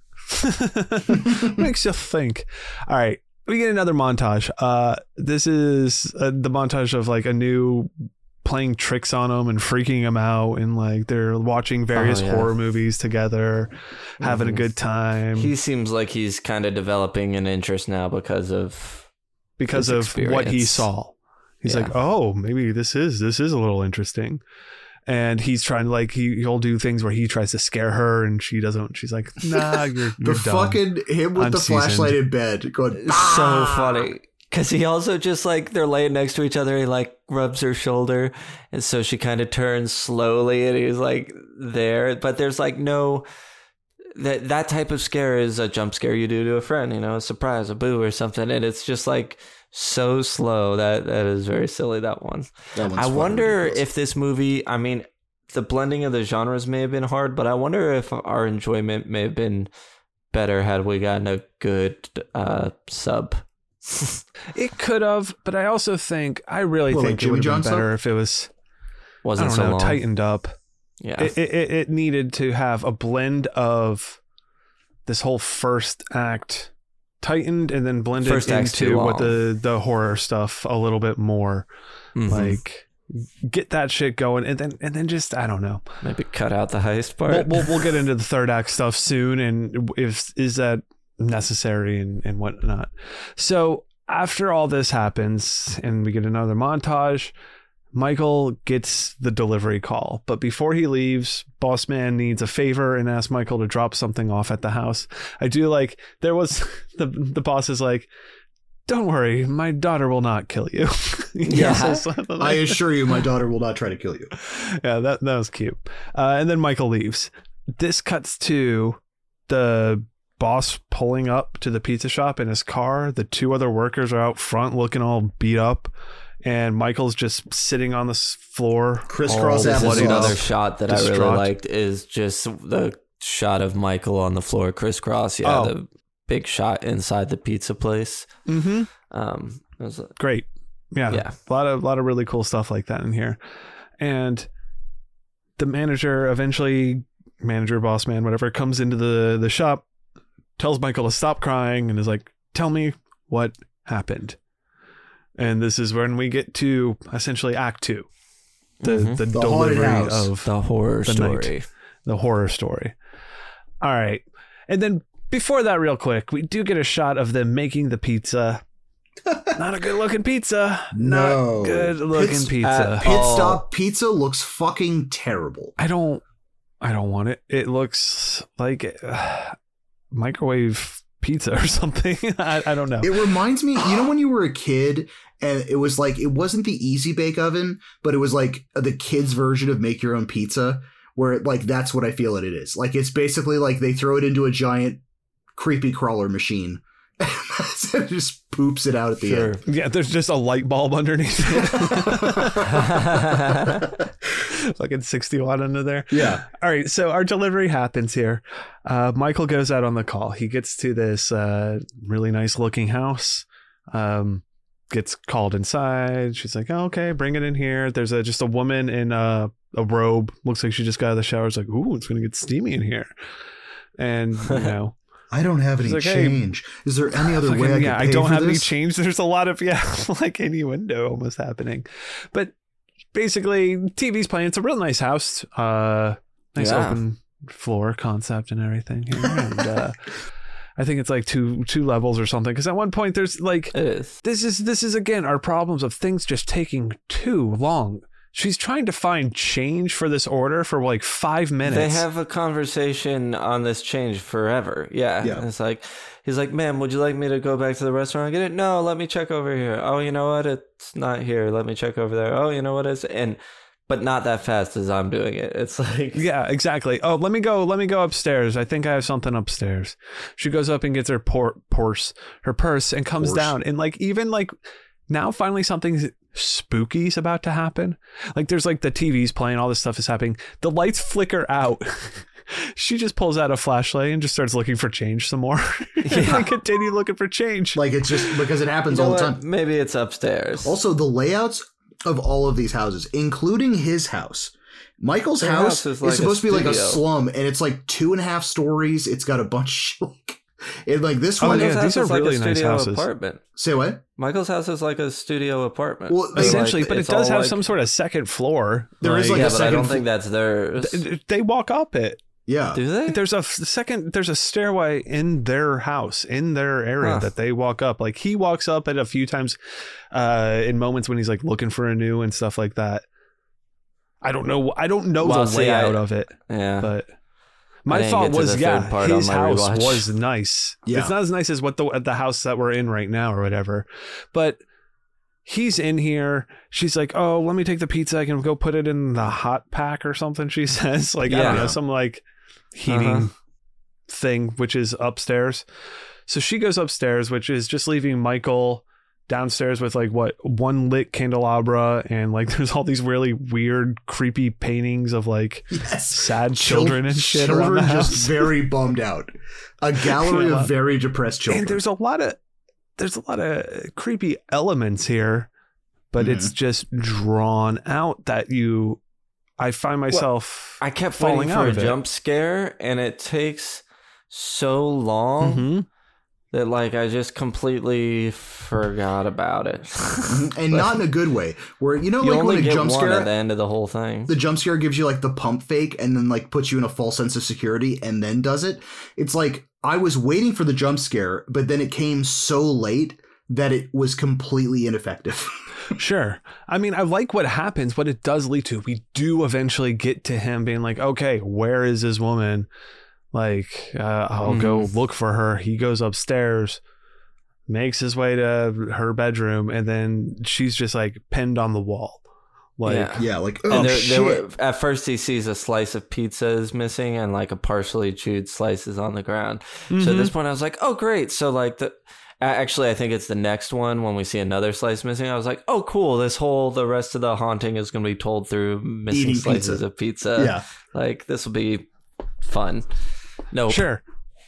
Makes you think. All right. We get another montage. Uh, this is uh, the montage of like a new playing tricks on them and freaking them out, and like they're watching various Oh, yeah. horror movies together, having a Mhm. good time He seems like he's kind of developing an interest now because of because his of what he experience. saw. He's Yeah. like, oh, maybe this is this is a little interesting. And he's trying to like he he'll do things where he tries to scare her and she doesn't. She's like, nah, you're, The you're dumb. fucking him with the Unseasoned. flashlight in bed going It's so funny because he also just like they're laying next to each other. He like rubs her shoulder, and so she kind of turns slowly, and he's like there. But there's like no that that type of scare is a jump scare you do to a friend, you know, a surprise, a boo or something, and it's just like so slow that that is very silly. That one. That one's I fucking wonder ridiculous. if this movie. I mean, the blending of the genres may have been hard, but I wonder if our enjoyment may have been better had we gotten a good uh, sub. It could have, but I also think I really Well, like think it Jimmy would have been John's better if it was I Wasn't don't so know long. tightened up. Yeah. It, it it needed to have a blend of this whole first act tightened and then blended First act's into too what long. the the horror stuff a little bit more. Mhm. Like get that shit going, and then and then just I don't know. Maybe cut out the heist part. We'll, we'll we'll get into the third act stuff soon, and if is that necessary and and whatnot. So after all this happens, and we get another montage, Michael gets the delivery call, but before he leaves, Boss Man needs a favor and asks Michael to drop something off at the house. I do like there was the the boss is like, "Don't worry, my daughter will not kill you." Yeah. Says something I like that. assure you, my daughter will not try to kill you. Yeah, that that was cute. Uh, and then Michael leaves. This cuts to the boss pulling up to the pizza shop in his car. The two other workers are out front looking all beat up, and Michael's just sitting on the s- floor. Crisscross all applesauce. bloodied up. Another shot that I really Distraught. liked is just the shot of Michael on the floor crisscross. Yeah, Oh. the big shot inside the pizza place. Mm-hmm. Um, it was great. Yeah, yeah, a lot of a lot of really cool stuff like that in here, and the manager eventually, manager, boss man, whatever, comes into the the shop, tells Michael to stop crying, and is like, "Tell me what happened." And this is when we get to essentially Act Two, the mm-hmm. the, the delivery house. of the horror the story, night, the horror story. All right, and then before that, real quick, we do get a shot of them making the pizza. Not a good looking pizza. No. Not good looking Pits- pizza. uh, Pit Oh. stop pizza looks fucking terrible. I don't I don't want it. It looks like uh, microwave pizza or something. I, I don't know. It reminds me, you know, when you were a kid and it was like, it wasn't the Easy Bake Oven, but it was like the kids' version of make your own pizza, where like that's what I feel that it is. Like it's basically like they throw it into a giant creepy crawler machine. It just poops it out at the Sure. end. Yeah, there's just a light bulb underneath it. Fucking sixty watt under there. Yeah. All right, so our delivery happens here. Uh, Michael goes out on the call. He gets to this uh, really nice looking house. Um, gets called inside. She's like, oh, okay, bring it in here. There's a, just a woman in a, a robe. Looks like she just got out of the shower. It's like, ooh, it's going to get steamy in here. And, you know. I don't have any She's like, hey, change. Is there any other Fucking, way I yeah, can pay I don't for have any this? change. There's a lot of, yeah, like innuendo almost happening. But basically, T V's playing. It's a real nice house. Uh, nice Yeah. open floor concept and everything here. And uh, I think it's like two two levels or something. Because at one point, there's like, It is. this is, this is again, our problems of things just taking too long. She's trying to find change for this order for like five minutes. They have a conversation on this change forever. Yeah. Yeah. It's like, he's like, ma'am, would you like me to go back to the restaurant and get it? No, let me check over here. Oh, you know what? It's not here. Let me check over there. Oh, you know what? It's, and, but not that fast as I'm doing it. It's like, Yeah, exactly. Oh, let me go. Let me go upstairs. I think I have something upstairs. She goes up and gets her por- purse, her purse, and comes Purse. down. And like, even like now, finally, something spooky's about to happen. Like, there's like the T V's playing. All this stuff is happening. The lights flicker out. She just pulls out a flashlight and just starts looking for change some more. And Yeah. they continue looking for change. Like it's just because it happens you know all the what? time. Maybe it's upstairs. Also, the layouts of all of these houses, including his house. Michael's Their house, house is is, like a supposed to be like a studio. slum, and it's like two and a half stories. It's got a bunch of like, it, like this Oh, one. yeah, Michael's these house are is like really a nice studio houses. apartment. Say what? Michael's house is like a studio apartment. Well, they- Essentially, Like, but it it's does all have like- some sort of second floor. There is, like, yeah, a but I second don't fl- think that's theirs. Th- they walk up it. Yeah. Do they? There's a f- second, there's a stairway in their house, in their area Huh. that they walk up. Like he walks up it a few times uh, in moments when he's like looking for a new and stuff like that. I don't know. I don't know Well, the see, I- layout of it, yeah. but I my didn't thought get to was, the yeah, third part his on my house rewatch. was nice. Yeah. It's not as nice as what the the house that we're in right now or whatever, but he's in here. She's like, "Oh, let me take the pizza. I can go put it in the hot pack or something." She says, like, I don't Yeah. know, some like heating Uh-huh. thing, which is upstairs. So she goes upstairs, which is just leaving Michael downstairs with like what one lit candelabra, and like there's all these really weird, creepy paintings of like Yes. sad children and shit around Children the just house. very bummed out. A gallery Yeah. of very depressed children. And there's a lot of there's a lot of creepy elements here, but Mhm. it's just drawn out that you I find myself I kept falling waiting out for a of it. jump scare, and it takes so long Mhm. that like I just completely forgot about it. and not in a good way. Where you know, You like only when a get jump one scare at the end of the whole thing. the jump scare gives you like the pump fake and then like puts you in a false sense of security and then does it. It's like I was waiting for the jump scare, but then it came so late that it was completely ineffective. Sure. I mean, I like what happens, what it does lead to. We do eventually get to him being like, okay, where is this woman? Like, uh, I'll go look for her. He goes upstairs, makes his way to her bedroom, and then she's just like pinned on the wall. Like, Yeah. yeah, like oh and there, shit. there were, at first he sees a slice of pizza is missing and like a partially chewed slice is on the ground. So at Mhm. this point I was like, oh great. So like the a- actually I think it's the next one when we see another slice missing. I was like, oh cool. This whole the rest of the haunting is going to be told through missing Eating slices pizza. of pizza. Yeah. Like this will be fun. No, sure.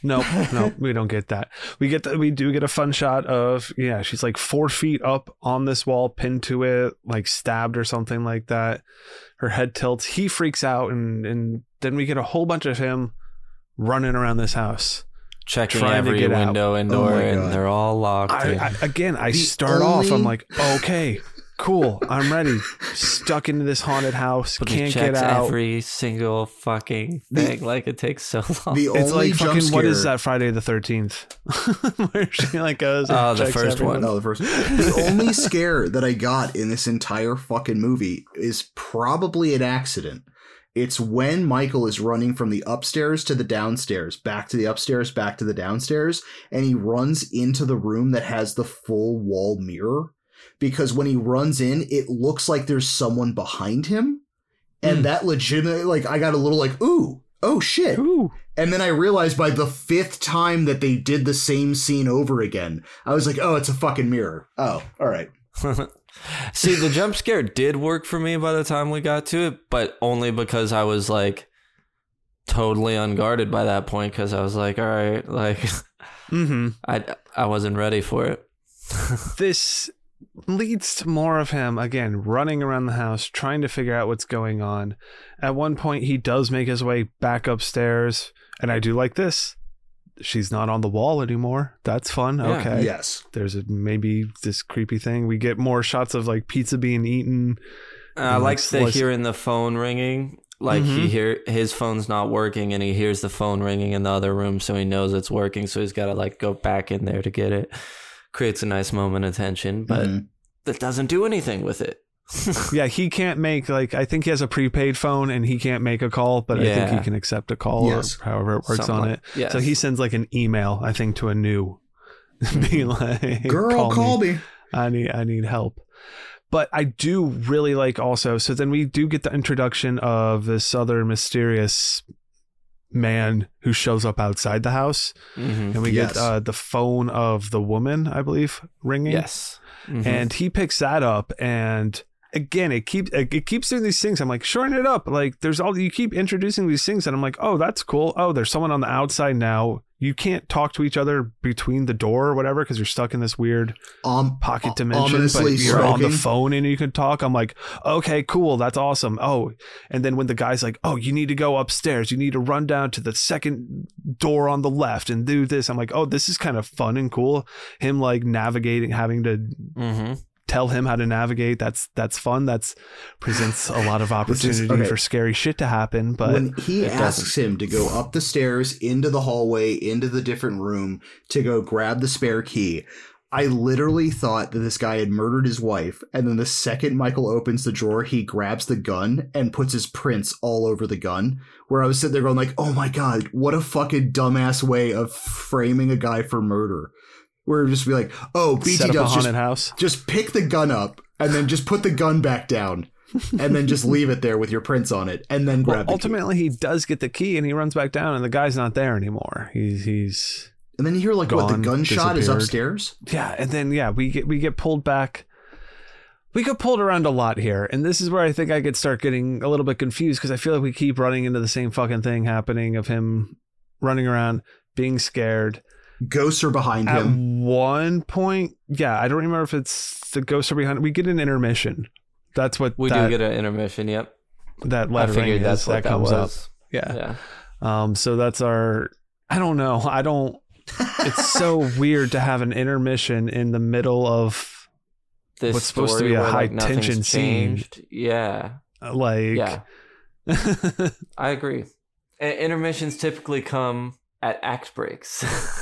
Nope, nope, we don't get that. We get the, we do get a fun shot of, yeah, she's like four feet up on this wall, pinned to it, like stabbed or something like that. Her head tilts. He freaks out, and and then we get a whole bunch of him running around this house, checking trying to every get out. window and Oh door, my and God. they're all locked. I, in. I, again, I The start only- off, I'm like, okay, cool, I'm ready. Stuck into this haunted house, But he can't checks get out. every single fucking The- thing. like it takes so long. The It's only like jump fucking, scare. what is that, Friday the thirteenth? Where she like goes and Oh, the checks first everyone. one. No, the first. The only scare that I got in this entire fucking movie is probably an accident. It's when Michael is running from the upstairs to the downstairs, back to the upstairs, back to the downstairs, and he runs into the room that has the full wall mirror. Because when he runs in, it looks like there's someone behind him. And Mm. that legitimately, like, I got a little like, ooh, oh shit. Ooh. And then I realized by the fifth time that they did the same scene over again, I was like, oh, it's a fucking mirror. Oh, all right. See, the jump scare did work for me by the time we got to it, but only because I was like totally unguarded by that point. Because I was like, all right, like Mm-hmm. I I wasn't ready for it. This leads to more of him again running around the house trying to figure out what's going on. At one point he does make his way back upstairs, and I do like this. She's not on the wall anymore. That's fun. Yeah. Okay. Yes. There's a, maybe this creepy thing. We get more shots of like pizza being eaten. I And, like like, the slice- hearing the phone ringing. Like Mhm. he hear his phone's not working, and he hears the phone ringing in the other room, so he knows it's working. So he's got to like go back in there to get it. Creates a nice moment of tension, but Mhm. that doesn't do anything with it. Yeah, he can't make like I think he has a prepaid phone and he can't make a call, but I think Yeah. he can accept a call Yes. or however it works Something on like- it. yes. So he sends like an email, I think, to a new being like, Girl, call, me. I need I need help. But I do really like also, so then we do get the introduction of this other mysterious man who shows up outside the house. Mhm. And we Yes. get uh, the phone of the woman, I believe, ringing. Yes. Mhm. And he picks that up, and again, it keeps it keeps doing these things. I'm like, shorten it up. Like, there's all you keep introducing these things, and I'm like, oh, that's cool. Oh, there's someone on the outside now. You can't talk to each other between the door or whatever because you're stuck in this weird Um, pocket dimension. But ominously you're on the smoking. phone and you can talk. I'm like, okay, cool. That's awesome. Oh, and then when the guy's like, oh, you need to go upstairs. You need to run down to the second door on the left and do this. I'm like, oh, this is kind of fun and cool. Him like navigating, having to Mhm. tell him how to navigate. That's that's fun. That's presents a lot of This is- opportunity okay. for scary shit to happen. But when he it asks him to go up the stairs, into the hallway, into the different room to go grab the spare key, I literally thought that this guy had murdered his wife. And then the second Michael opens the drawer, he grabs the gun and puts his prints all over the gun. Where I was sitting there going like, oh my God, what a fucking dumbass way of framing a guy for murder. Where it would just be like, oh, B set T up a Dubs, haunted just, house. just pick the gun up and then just put the gun back down. And then just leave it there with your prints on it, and then grab Well, the key. ultimately, he does get the key and he runs back down, and the guy's not there anymore. He's he's And then you hear like what the Gone, gunshot is disappeared. upstairs. yeah, and then yeah, we get we get pulled back. We get pulled around a lot here, and this is where I think I could start getting a little bit confused because I feel like we keep running into the same fucking thing happening of him running around being scared. Ghosts are behind At him. one point, yeah, I don't remember if it's the ghosts are behind. We get an intermission. That's what We that, do get an intermission. Yep. that I lettering figured is. that's what that that comes up. was. Yeah. Yeah. Um. So that's our. I don't know. I don't. It's so weird to have an intermission in the middle of This What's supposed to story be a where, high like, nothing's tension scene. changed. Yeah. like. Yeah. I agree. I- intermissions typically come at act breaks.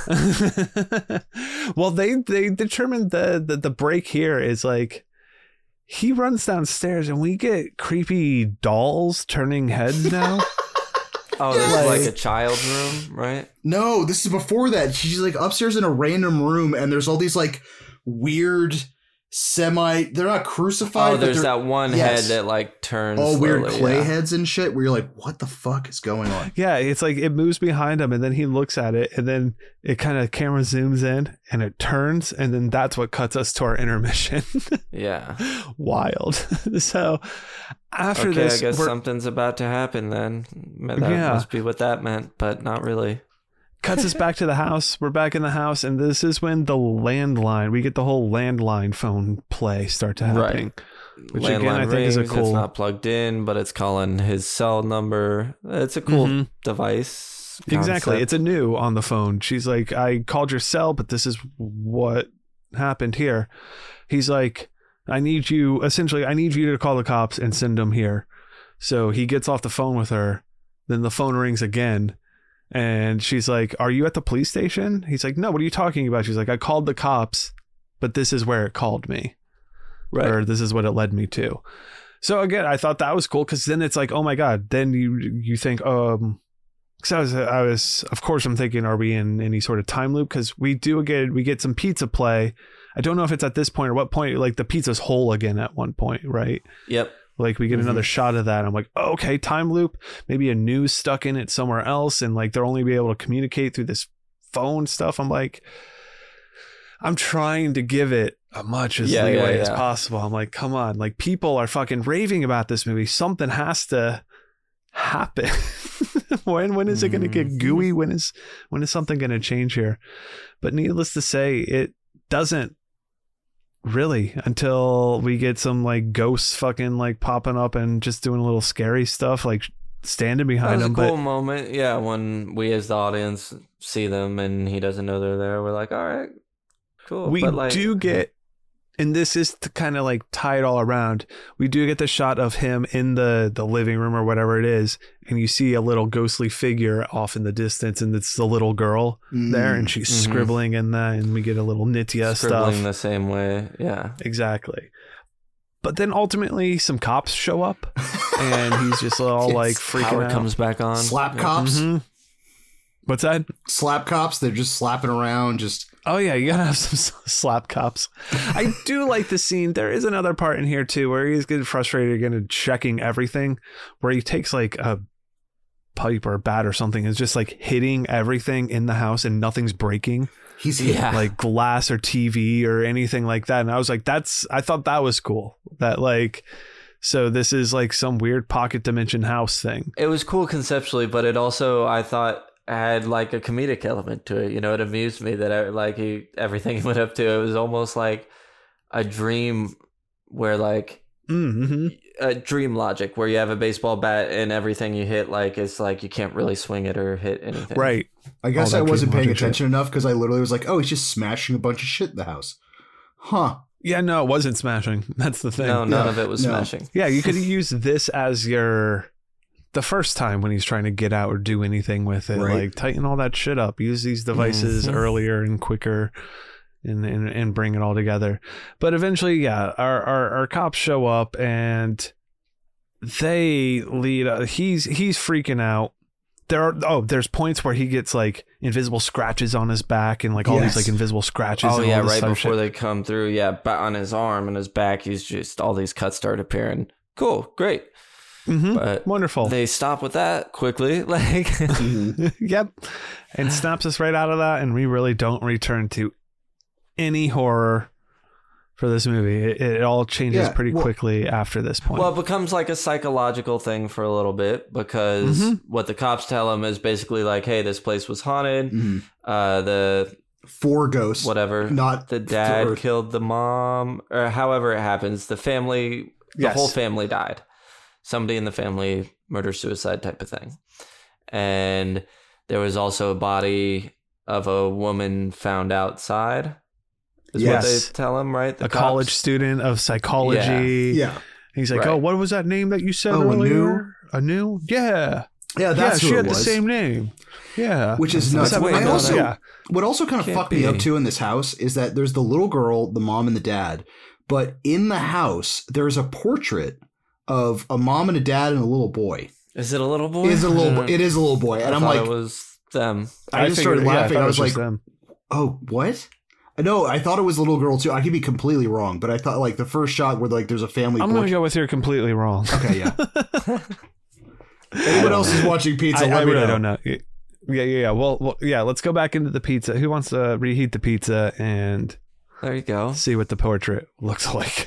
Well, they they determined the, the the break here is like he runs downstairs and we get creepy dolls turning heads now. Oh, there's Like- like a child's room, right? No, this is before that. She's like upstairs in a random room, and there's all these like weird semi. They're not crucified. Oh, but there's they're that one yes. head that like turns. all weird slowly, clay yeah. heads and shit. Where you're like, what the fuck is going on? Yeah, it's like it moves behind him and then he looks at it and then it kind of camera zooms in and it turns and then that's what cuts us to our intermission. Yeah. Wild. So after Okay, this, I guess we're- something's about to happen then. That Yeah. must be what that meant, but not really. cuts us back to the house. We're back in the house, and this is when the landline, we get the whole landline phone play start to happen. Right. Which Landline again, I think rings, is a cool. It's not plugged in, but it's calling his cell number. It's a cool Mhm. device. Exactly. concept. It's a new on the phone. She's like, I called your cell, but this is what happened here. He's like, I need you, essentially, I need you to call the cops and send them here. So he gets off the phone with her. Then the phone rings again. And she's like, are you at the police station? He's like, no, what are you talking about? She's like, I called the cops, but this is where it called me. Right. Or this is what it led me to. So again, I thought that was cool because then it's like, oh my God. Then you you think, um, because I was, I was, of course, I'm thinking, are we in any sort of time loop? Because we do get, we get some pizza play. I don't know if it's at this point or what point, like the pizza's whole again at one point, right? Yep. Like we get Mm-hmm. another shot of that. I'm like, oh, okay, time loop. Maybe a news stuck in it somewhere else. And like they'll only be able to communicate through this phone stuff. I'm like, I'm trying to give it as much as Yeah, leeway yeah, as yeah. possible. I'm like, come on, like people are fucking raving about this movie. Something has to happen. when when is it going to Mm-hmm. get gooey? When is when is something going to change here? But needless to say, it doesn't really until we get some like ghosts fucking like popping up and just doing a little scary stuff, like standing That behind was a them. cool But moment. Yeah, when we as the audience see them and he doesn't know they're there, we're like, all right, cool. we but like, do get, and this is to kind of like tie it all around, we do get the shot of him in the the living room or whatever it is, and you see a little ghostly figure off in the distance, and it's the little girl there, and she's Mhm. scribbling in that, and we get a little Nitya scribbling stuff. the same way. Yeah. Exactly. But then ultimately some cops show up and he's just all Yes. like freaking Howard out. comes back on. Slap Yeah. cops. Mhm. What's that? Slap cops. They're just slapping around. Just Oh yeah, you gotta have some s- slap cops. I do like the scene. There is another part in here too where he's getting frustrated again and checking everything, where he takes like a pipe or a bat or something and is just like hitting everything in the house and nothing's breaking, he's Yeah. like glass or T V or anything like that. And I was like, that's, I thought that was cool. That like, so this is like some weird pocket dimension house thing. It was cool conceptually, but it also, I thought, had like a comedic element to it. You know, it amused me that I, like he, everything he went up to, it was almost like a dream where like Mm-hmm. a dream logic where you have a baseball bat and everything you hit, like it's like you can't really swing it or hit anything. Right. I guess All I that wasn't dream paying logic shit. attention enough because I literally was like, oh, he's just smashing a bunch of shit in the house. Huh. Yeah, no, it wasn't smashing. That's the thing. No, none Yeah, of it was no. smashing. Yeah, you could use this as your the first time when he's trying to get out or do anything with it. Right. Like tighten all that shit up. Use these devices Mhm. earlier and quicker and, and and bring it all together. But eventually, yeah, our our, our cops show up and they lead uh, he's he's freaking out. There are oh, there's points where he gets like invisible scratches on his back and like all Yes. these like invisible scratches. Oh and yeah, all this right type of before shit. they come through, yeah, but on his arm and his back, he's just all these cuts start appearing. Cool, great. Mhm. But Wonderful. they stop with that quickly, like Yep. And snaps us right out of that, and we really don't return to any horror for this movie. It, it all changes Yeah, pretty well- quickly after this point. well, it becomes like a psychological thing for a little bit because Mhm. what the cops tell him is basically like, "Hey, this place was haunted. Mhm. Uh, the Four ghosts. whatever, Not the dad or- killed the mom, or however it happens. The family, the Yes. whole family died. Somebody in the family murder suicide type of thing, and there was also a body of a woman found outside. Is Yes. what they tell him, right? The a cops? college student of psychology. Yeah. He's like, Right. oh, what was that name that you said Oh, earlier? Anu? Yeah. Yeah, that's yeah, who she it had was. the same name. Yeah. Which is That's nuts. weird, I though, also, yeah. what also kind of Can't fucked me up be. too in this house is that there's the little girl, the mom, and the dad. But in the house, there's a portrait of a mom and a dad and a little boy. Is it a little boy? It is a little. Uh, It is a little boy, and I I'm thought like, it was them. I just figured- started yeah, laughing. thought I it was like, just them. oh, what? No, I thought it was a little girl too. I could be completely wrong, but I thought like the first shot where like there's a family. I'm going to portrait. go with you're completely wrong. Okay, yeah. Anyone else is watching pizza? I, let I me really know. don't know. Yeah, yeah, yeah. Well, well, yeah. Let's go back into the pizza. Who wants to reheat the pizza and There you go. see what the portrait looks like?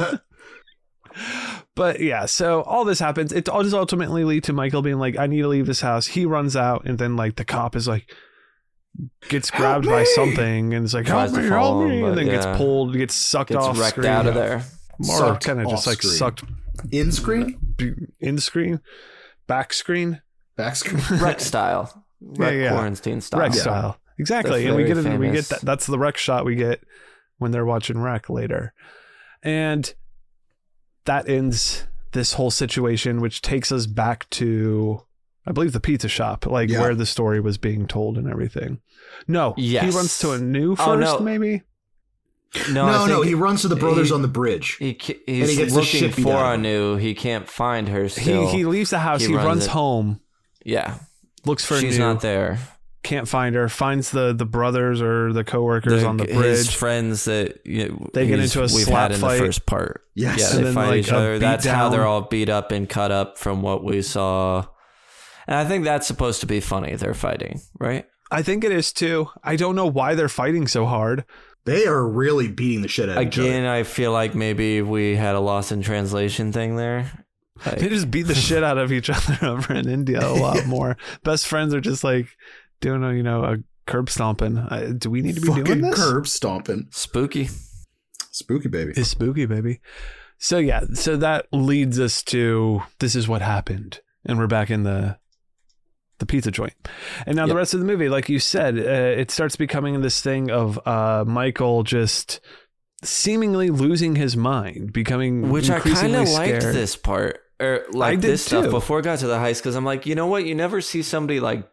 But yeah, so all this happens. It all does ultimately lead to Michael being like, I need to leave this house. He runs out, and then like the cop is like, gets grabbed by something and it's like, help Tries to me, help follow me, him, and then but gets yeah. pulled, gets sucked Gets off wrecked screen. out of there. Or Sucked kind of just off like screen. sucked In screen? in screen, back screen, Back screen? Wreck style. Wreck yeah. Quarantine style. Wreck style. Exactly. That's And we get very it, we get famous. that. That's the Wreck shot we get when they're watching Wreck later. And that ends this whole situation, which takes us back to, I believe, the pizza shop, like Yeah. where the story was being told and everything. No, Yes. he runs to a new first, Oh, no. maybe? No, I No, no, think he runs to the brothers he- on the bridge. He, ca- And he's he gets the looking shit beat for out of him. Anu. He can't find her He still. he leaves the house, He he, runs, runs it. home, yeah, looks for she's Anu, not there. can't find her, finds the, the brothers or the coworkers The- on the His bridge. friends that you know, They get he's- into a we've slap had in fight. the first part. Yes. Yeah, And they then, fight like, each a other. That's how beatdown. they're all beat up and cut up from what we saw. And I think that's supposed to be funny. They're fighting, right? I think it is too. I don't know why they're fighting so hard. They are really beating the shit out of each Again, other. I feel like maybe we had a lost in translation thing there. Like, They just beat the shit out of each other over in India a lot more. Best friends are just like doing a, you know, a curb stomping. Uh, do we need to be doing Fucking this? curb stomping. spooky. Spooky baby. It's spooky, baby. So yeah, so that leads us to this is what happened, and we're back in the the pizza joint. And now the Yep. rest of the movie, like you said, uh, it starts becoming this thing of uh, Michael just seemingly losing his mind, becoming Which I kind increasingly of liked scared. this part, or like did this stuff too. before it got to the heist, because I'm like, you know what? You never see somebody like.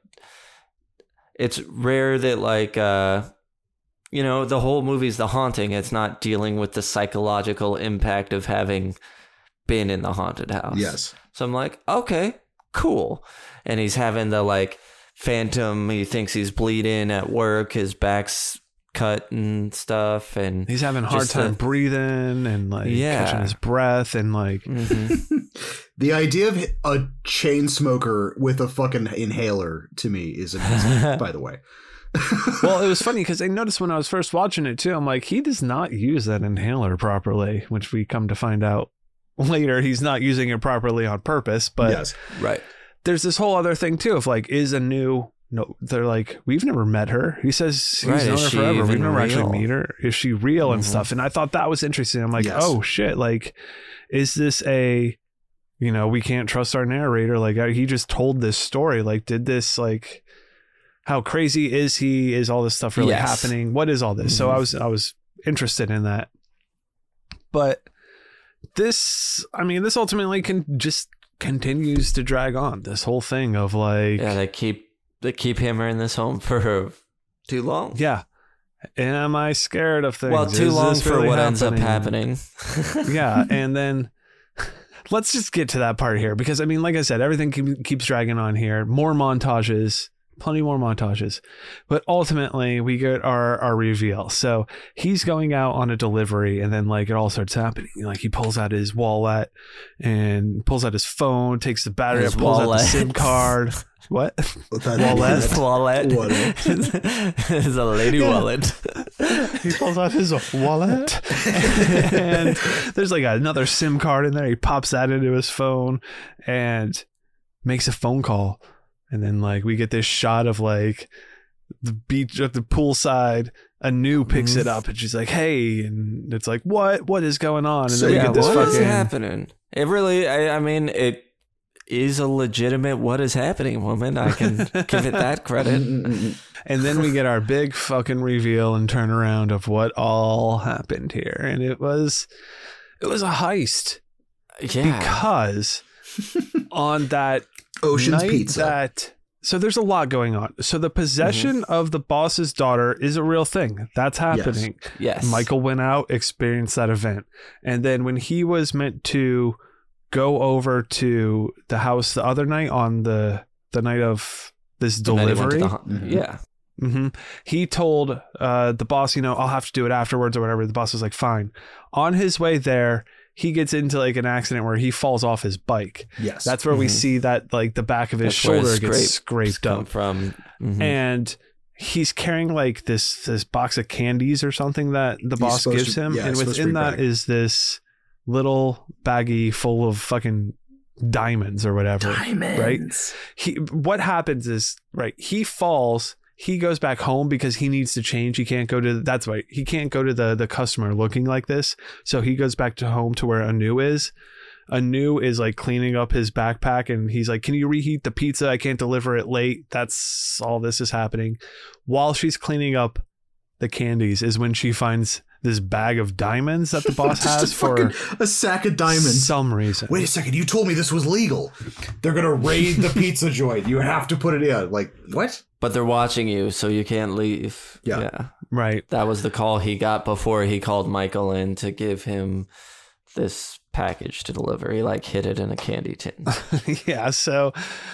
It's rare that like, uh, you know, the whole movie's The Haunting. It's not dealing with the psychological impact of having been in the haunted house. Yes. So I'm like, okay, cool. And he's having the like phantom. He thinks he's bleeding at work. His back's cut and stuff, and He's having a hard just time the- breathing and like Yeah. catching his breath and like Mhm. The idea of a chain smoker with a fucking inhaler to me is amazing, by the way. well, it was funny because I noticed when I was first watching it too. I'm like, he does not use that inhaler properly, which we come to find out later. He's not using it properly on purpose. But yes. Right. there's this whole other thing too of like, is a new no? They're like, we've never met her. He says he's Right, known is her she forever. We've even never actually real? meet her. Is she real and Mhm. stuff? And I thought that was interesting. I'm like, Yes. oh shit! Like, is this a you know, we can't trust our narrator. Like, he just told this story. Like, did this like. How crazy is he? Is all this stuff really Yes. happening? What is all this? So Mhm. I was I was interested in that. But this, I mean, this ultimately can just continues to drag on. This whole thing of like, Yeah, they keep they keep hammering this home for too long. yeah, am I scared of things? Well, too Is long this for really what ends up happening. Yeah, and then let's just get to that part here because I mean, like I said, everything keep, keeps dragging on here. More montages. Plenty more montages, but ultimately we get our our reveal. So he's going out on a delivery, and then like it all starts happening. Like he pulls out his wallet and pulls out his phone, takes the battery, His out, pulls wallet. out the SIM card. What? Wallet. wallet. Wallet. It's a lady wallet. He pulls out his wallet, and there's like another SIM card in there. He pops that into his phone and makes a phone call. And then like we get this shot of like the beach at the poolside. Anu picks Mhm. it up and she's like, "Hey," and it's like, "What? What is going on?" And So, then we yeah, get this what is fucking happening? It really, I, I mean, it is a legitimate what is happening woman. I can give it that credit. and then we get our big fucking reveal and turnaround of what all happened here. And it was it was a heist Yeah. because on that Ocean's night Pizza. that so there's a lot going on. So the possession Mm-hmm. of the boss's daughter is a real thing. That's happening. Yes. Michael went out, experienced that event. And then when he was meant to go over to the house the other night on the the night of this And then he went to delivery, the hu- Mhm. Yeah. hmm he told uh, the boss, you know, I'll have to do it afterwards or whatever. The boss was like, fine. On his way there, he gets into like an accident where he falls off his bike. Yes. That's where we Mhm. see that like the back of his That's where shoulder his gets scrapes scraped come up. from. Mhm. And he's carrying like this this box of candies or something that the He's boss supposed gives to- him, yeah, and it's supposed to within be that bag. is this little baggie full of fucking diamonds or whatever. Diamonds. Right? He what happens is right. He falls. he goes back home because he needs to change. He can't go to, that's why he can't go to the, the customer looking like this. So he goes back to home to where Anu is. Anu is like cleaning up his backpack and he's like, can you reheat the pizza? I can't deliver it late. That's all this is happening. While she's cleaning up the candies is when she finds this bag of diamonds that the boss has a for a sack of diamonds. Some reason. Wait a second, you told me this was legal. They're gonna raid the pizza joint. You have to put it in. Like, what? But they're watching you, so you can't leave. Yeah. yeah. Right. That was the call he got before he called Michael in to give him this package to deliver. He like hid it in a candy tin. Yeah, so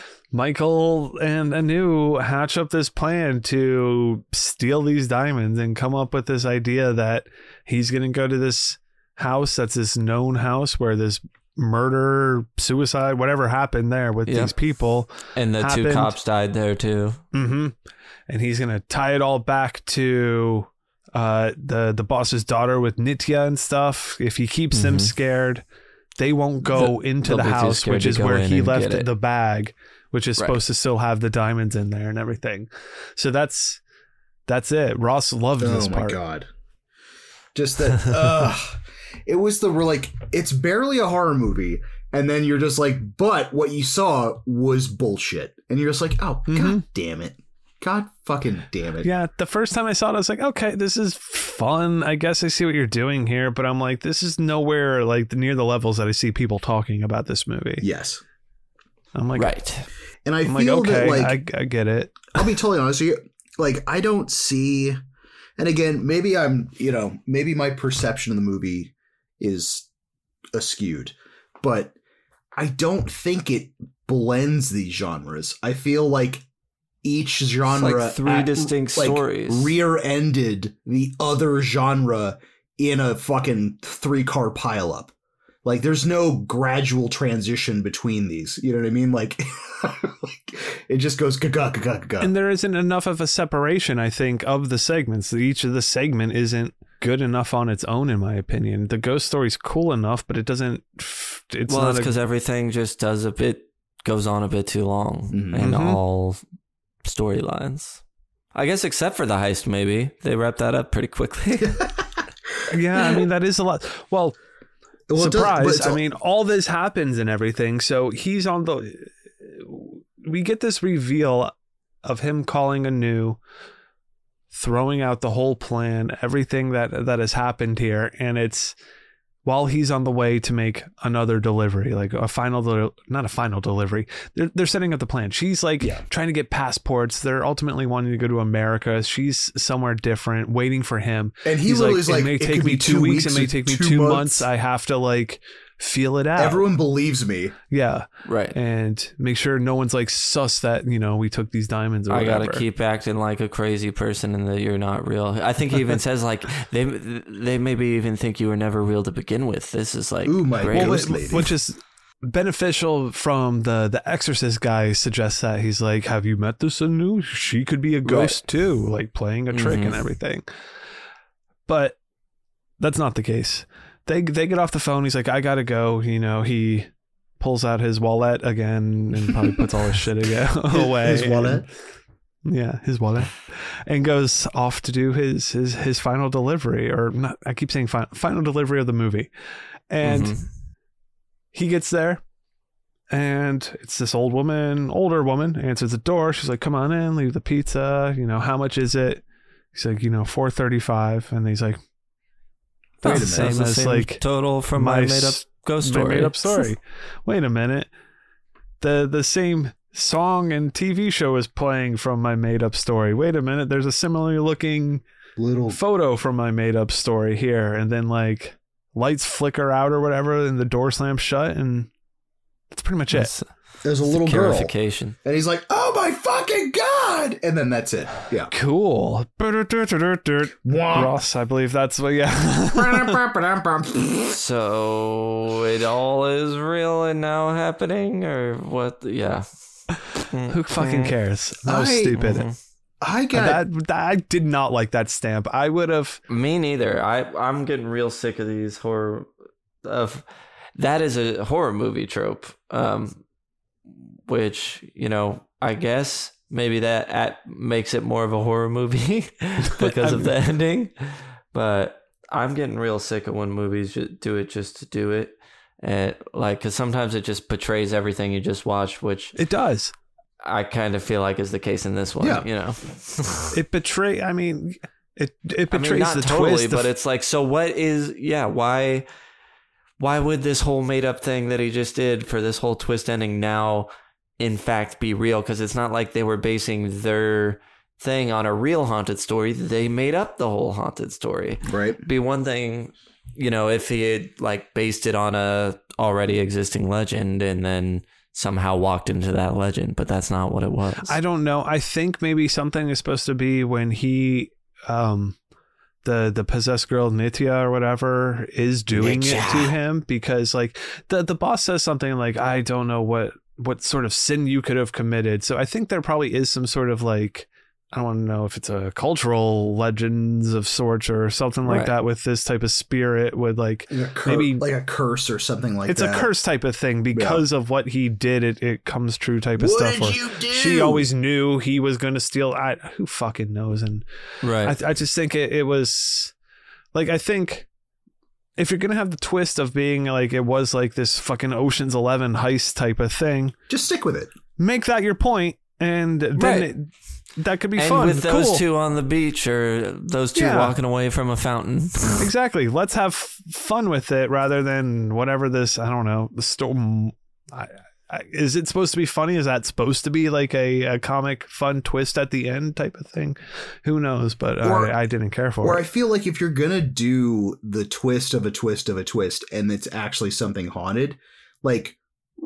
Michael and Anu hatch up this plan to steal these diamonds and come up with this idea that he's going to go to this house that's this known house where this murder, suicide, whatever happened there with Yep. these people. And the happened. two cops died there too. Mm-hmm. And he's going to tie it all back to uh, the, the boss's daughter with Nitya and stuff. If he keeps them Mhm. scared, they won't go The- into they'll the be too house, scared which to is go where in he and left get it. the bag, which is Right. supposed to still have the diamonds in there and everything. So that's that's it. Ross loved this Oh my part. god. Just that ugh. It was the like it's barely a horror movie, and then you're just like, but what you saw was bullshit. And you're just like, oh Mhm. god damn it. God fucking damn it. Yeah, the first time I saw it, I was like, okay, this is fun. I guess I see what you're doing here, but I'm like, this is nowhere like near the levels that I see people talking about this movie. Yes. I'm like, Right. And I I'm like, feel okay, that like I, I get it. I'll be totally honest with you. Like, I don't see, and again, maybe I'm, you know, maybe my perception of the movie is askewed, but I don't think it blends these genres. I feel like each genre, like three at- distinct like, stories. rear-ended the other genre in a fucking three-car pileup. Like, there's no gradual transition between these. You know what I mean? Like, like it just goes gaga gaga gaga. And there isn't enough of a separation, I think, of the segments. Each of the segment isn't good enough on its own, in my opinion. The ghost story's cool enough, but it doesn't. It's well, not it's a- because everything just does a bit, goes on a bit too long Mhm. in Mhm. all storylines. I guess except for the heist, maybe. They wrap that up pretty quickly. Yeah, I mean that is a lot. Well, Well, it does- but surprise! it's I all- mean, all this happens and everything. So he's on the. We get this reveal of him calling Anu, throwing out the whole plan, everything that that has happened here, and it's while he's on the way to make another delivery, like a final, del- not a final delivery. They're they're setting up the plan. She's like Yeah. trying to get passports. They're ultimately wanting to go to America. She's somewhere different, waiting for him. And he He's literally like, is like, it may it take could me be two two weeks. weeks It may or take me two two months. months. I have to like feel it out. Everyone believes me. Yeah. Right. And make sure no one's like sus that, you know, we took these diamonds or I whatever. gotta keep acting like a crazy person and that you're not real. I think he even says like they they maybe even think you were never real to begin with. This is like Ooh, my great. Well, ghost which, lady. which is beneficial from the the Exorcist guy suggests that he's like, have you met this Anu? She could be a ghost too, like playing a trick Mhm. and everything. But that's not the case. They they get off the phone. He's like, I gotta go. You know, he pulls out his wallet again and probably puts all his shit again away. His wallet? And- yeah, his wallet, and goes off to do his his his final delivery, or not. I keep saying final final delivery of the movie, and Mhm. he gets there. And it's this old woman, older woman, answers the door. She's like, come on in, leave the pizza. You know, how much is it? He's like, you know, four thirty-five. And he's like, Wait a that's minute. the That's same the as same like total from my my, made up s- ghost my story. made up story. Wait a minute. The the same song and T V show is playing from my made up story. Wait a minute. There's a similar looking Little photo from my made up story here. And then like lights flicker out or whatever and the door slams shut and that's pretty much it. That's there's a little girl. clarification. And he's like, oh my fucking god! And then that's it. Yeah. Cool. Womp. Ross, I believe that's what, yeah. So it all is real and now happening, or what? Yeah. Who fucking cares? That was I- stupid. Mhm. I got That, that I did not like that stamp. I would have. Me neither. I I'm getting real sick of these horror of that is a horror movie trope. Um, which you know I guess maybe that at, makes it more of a horror movie because of the ending. But I'm getting real sick of when movies just do it just to do it. And like, because sometimes it just betrays everything you just watched, which it does. I kind of feel like is the case in this one. Yeah. You know, it betray. I mean, it it betrays I mean, not the totally, twist, but it's like, so what is? Yeah, why? Why would this whole made up thing that he just did for this whole twist ending now, in fact, be real? Because it's not like they were basing their thing on a real haunted story. They made up the whole haunted story. Right. It'd be one thing, you know, if he had like based it on a already existing legend and then somehow walked into that legend, but that's not what it was. I don't know. I think maybe something is supposed to be when he, um, the the possessed girl Nitya or whatever is doing Nitya. it to him, because like the the boss says something like, I don't know what what sort of sin you could have committed. So I think there probably is some sort of like, I don't want to know if it's a cultural legends of sorts or something like right. that with this type of spirit with like, like cur- maybe like a curse or something like it's that. It's a curse type of thing because yeah. of what he did. It, it comes true type of what stuff. What or did you do? She always knew he was going to steal. I, who fucking knows? And right. I, I just think it, it was like, I think if you're going to have the twist of being like, it was like this fucking Ocean's Eleven heist type of thing, just stick with it. Make that your point. And then right. it, that could be and fun. with those cool. two on the beach or those two yeah. walking away from a fountain. Exactly. Let's have fun with it rather than whatever this, I don't know, the storm. I, I, is it supposed to be funny? Is that supposed to be like a, a comic fun twist at the end type of thing? Who knows? But or, I, I didn't care for or it. Or I feel like if you're going to do the twist of a twist of a twist and it's actually something haunted, like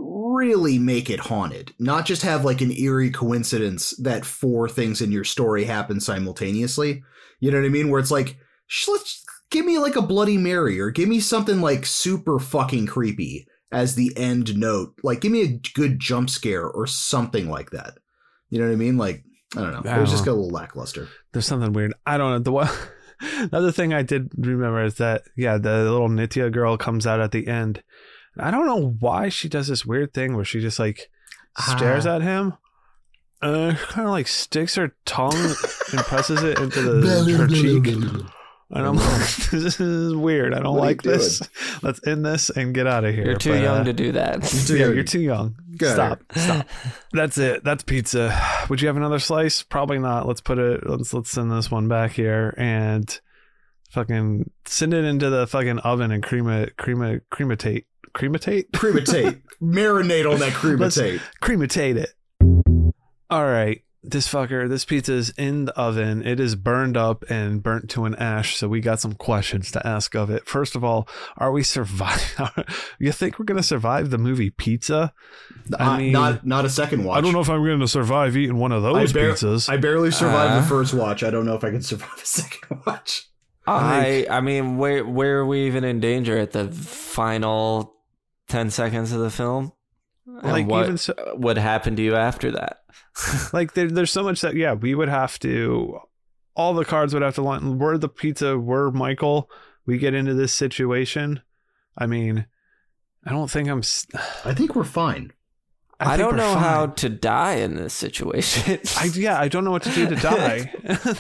really make it haunted, not just have like an eerie coincidence that four things in your story happen simultaneously. You know what I mean? Where it's like, sh- let's give me like a Bloody Mary or give me something like super fucking creepy as the end note. Like give me a good jump scare or something like that. You know what I mean? Like, I don't know. I it was just got a little lackluster. There's something weird. I don't know. The one, the other thing I did remember is that, yeah, the little Nitya girl comes out at the end. I don't know why she does this weird thing where she just like stares ah. at him, uh, kind of like sticks her tongue and presses it into the her cheek. And I'm like, this is weird. I don't what like this. Let's end this and get out of here. You're too but, young uh, to do that. Too yeah, you're too young. Go Stop. Stop. That's it. That's pizza. Would you have another slice? Probably not. Let's put it. Let's let's send this one back here and fucking send it into the fucking oven and crema crema crematate. Crematate? Crematate. Marinate on that crematate. Let's crematate it. All right. This fucker, this pizza is in the oven. It is burned up and burnt to an ash. So we got some questions to ask of it. First of all, are we surviving? You think we're going to survive the movie Pizza? I uh, mean, not not a second watch. I don't know if I'm going to survive eating one of those I bar- pizzas. I barely survived uh, the first watch. I don't know if I can survive a second watch. I I mean, where where are we even in danger at the final ten seconds of the film? And like what even so, would happen to you after that? Like there, there's so much that yeah we would have to, all the cards would have to line. We're the pizza, we're Michael, we get into this situation. I mean, I don't think I'm I think we're fine. I, I don't know fine. how to die in this situation. I yeah I don't know what to do to die.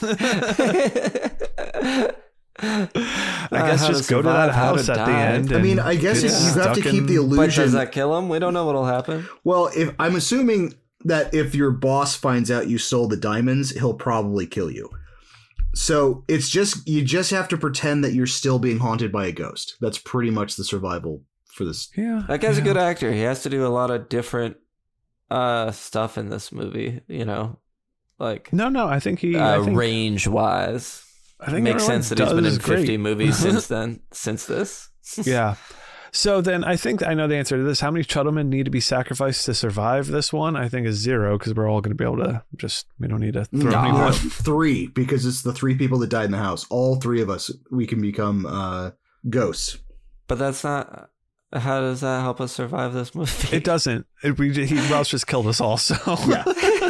I guess uh, just go to that house at die. the end. I mean, I guess yeah. you have to keep the illusion. But does that kill him? We don't know what'll happen. Well, if I'm assuming that if your boss finds out you stole the diamonds, he'll probably kill you. So it's just you just have to pretend that you're still being haunted by a ghost. That's pretty much the survival for this. Yeah, that guy's yeah. a good actor. He has to do a lot of different uh, stuff in this movie. You know, like no, no. I think he uh, I think, range wise. I think it makes sense that he's been in fifty great. movies since then, since this. Yeah. So then I think I know the answer to this. How many Chuttlemen need to be sacrificed to survive this one? I think is zero because we're all going to be able to just, we don't need to throw no, anyone. Three, because it's the three people that died in the house. All three of us, we can become uh, ghosts. But that's not, how does that help us survive this movie? It doesn't. It, we, he, Rouse just killed us all, so. Yeah.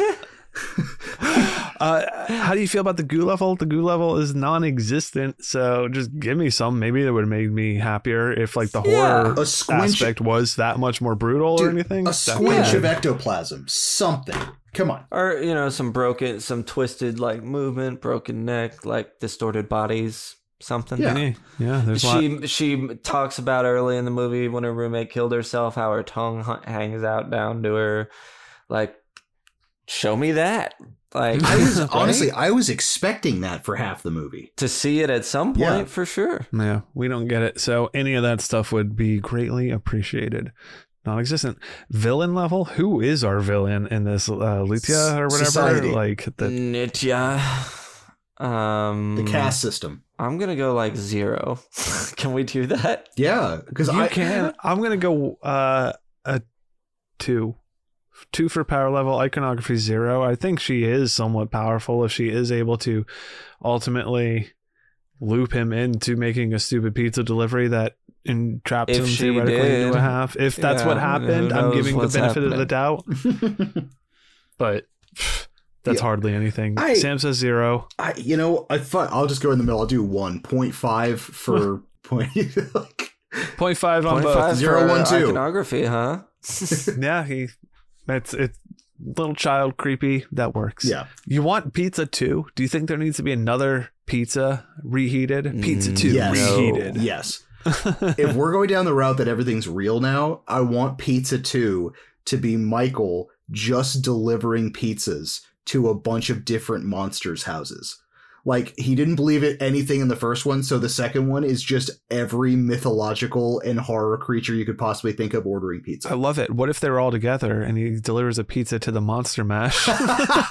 Uh, how do you feel about the goo level? The goo level is non-existent, so just give me some. Maybe it would have made me happier if like the yeah. horror aspect was that much more brutal Dude, or anything. A squinch yeah. of ectoplasm, something. Come on. Or, you know, some broken, some twisted, like, movement, broken neck, like, distorted bodies, something. Yeah. Yeah, yeah there's a lot. She she talks about early in the movie when her roommate killed herself, how her tongue h- hangs out down to her. Like, show me that. Like, I was right? honestly, I was expecting that for half the movie. To see it at some point, Yeah. for sure. Yeah, we don't get it. So any of that stuff would be greatly appreciated. Non-existent. Villain level? Who is our villain in this? Uh, Lutia or whatever? Society. Like the Nitya. Um, The caste system. I'm going to go like zero. Can we do that? Yeah, because you I can. I'm gonna go uh, a two. Two for power level, iconography zero. I think she is somewhat powerful if she is able to ultimately loop him into making a stupid pizza delivery that entraps If him she theoretically did. into a half. If that's Yeah, what who happened, I'm knows giving the what's benefit of the happening. doubt. But pff, that's Yeah. hardly anything. I- Sam says zero. I, you know, I thought I'll just go in the middle. I'll do one point five for point. Like, Point five on Point both. five Zero, for one, two. iconography, huh? Yeah, he. It's it's little child creepy. That works. yeah, You want pizza two? Do you think there needs to be another pizza reheated? Pizza two Yes. reheated. yes. If we're going down the route that everything's real now, I want Pizza two to be Michael just delivering pizzas to a bunch of different monsters' houses. Like, he didn't believe it anything in the first one, so the second one is just every mythological and horror creature you could possibly think of ordering I pizza. love it. What if they're all together and he delivers a pizza to the Monster Mash? Well,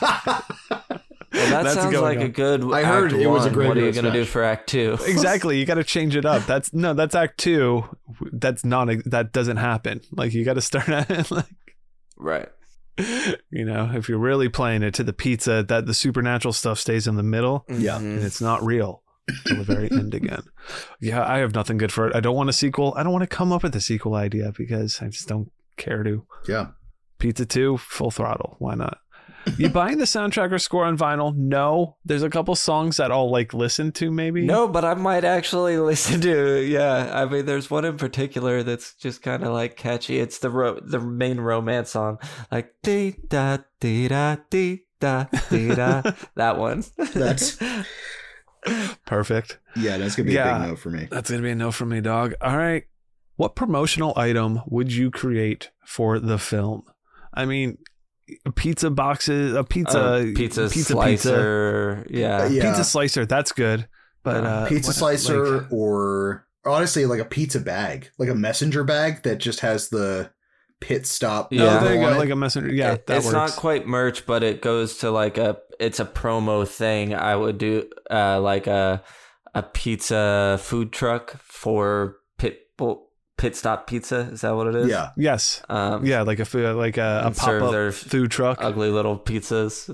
that That's sounds going like on. a good I heard act it was a one. great What are you roast going to do match. for act two? Exactly. You got to change it up. That's no, that's act two. That's not, that doesn't happen. Like, you got to start at like, Right. you know, if you're really playing it to the pizza, that the supernatural stuff stays in the middle Yeah. Mhm. and it's not real till the very end again. Yeah, I have nothing good for it. I don't want a sequel. I don't want to come up with a sequel idea because I just don't care to. Yeah. Pizza two, full throttle. Why not? You buying the soundtrack or score on vinyl? No. There's a couple songs that I'll like listen to maybe. No, but I might actually listen to. Yeah, I mean, there's one in particular that's just kind of like catchy. It's the ro- the main romance song, like dee da dee da dee da dee da. That one. That's Perfect. yeah, that's gonna be Yeah. a big no for me. That's going to be a no from me, dog. All right. What promotional item would you create for the film? I mean, pizza boxes, a pizza, Uh, pizza, pizza, slicer. Yeah. Uh, yeah. pizza slicer. That's good. But Uh, uh, Pizza what- slicer like- or honestly like a pizza bag, like a messenger bag that just has the pit stop. Yeah. oh, logo there you on go. it. Like a messenger. Yeah, It- that it's works. not quite merch, but it goes to like a. It's a promo thing. I would do uh, like a a pizza food truck for pit pit stop pizza. Is that what it is? Yeah. Yes. Um, Yeah, like a food, like a, a and serve pop-up their food truck. ugly little pizzas.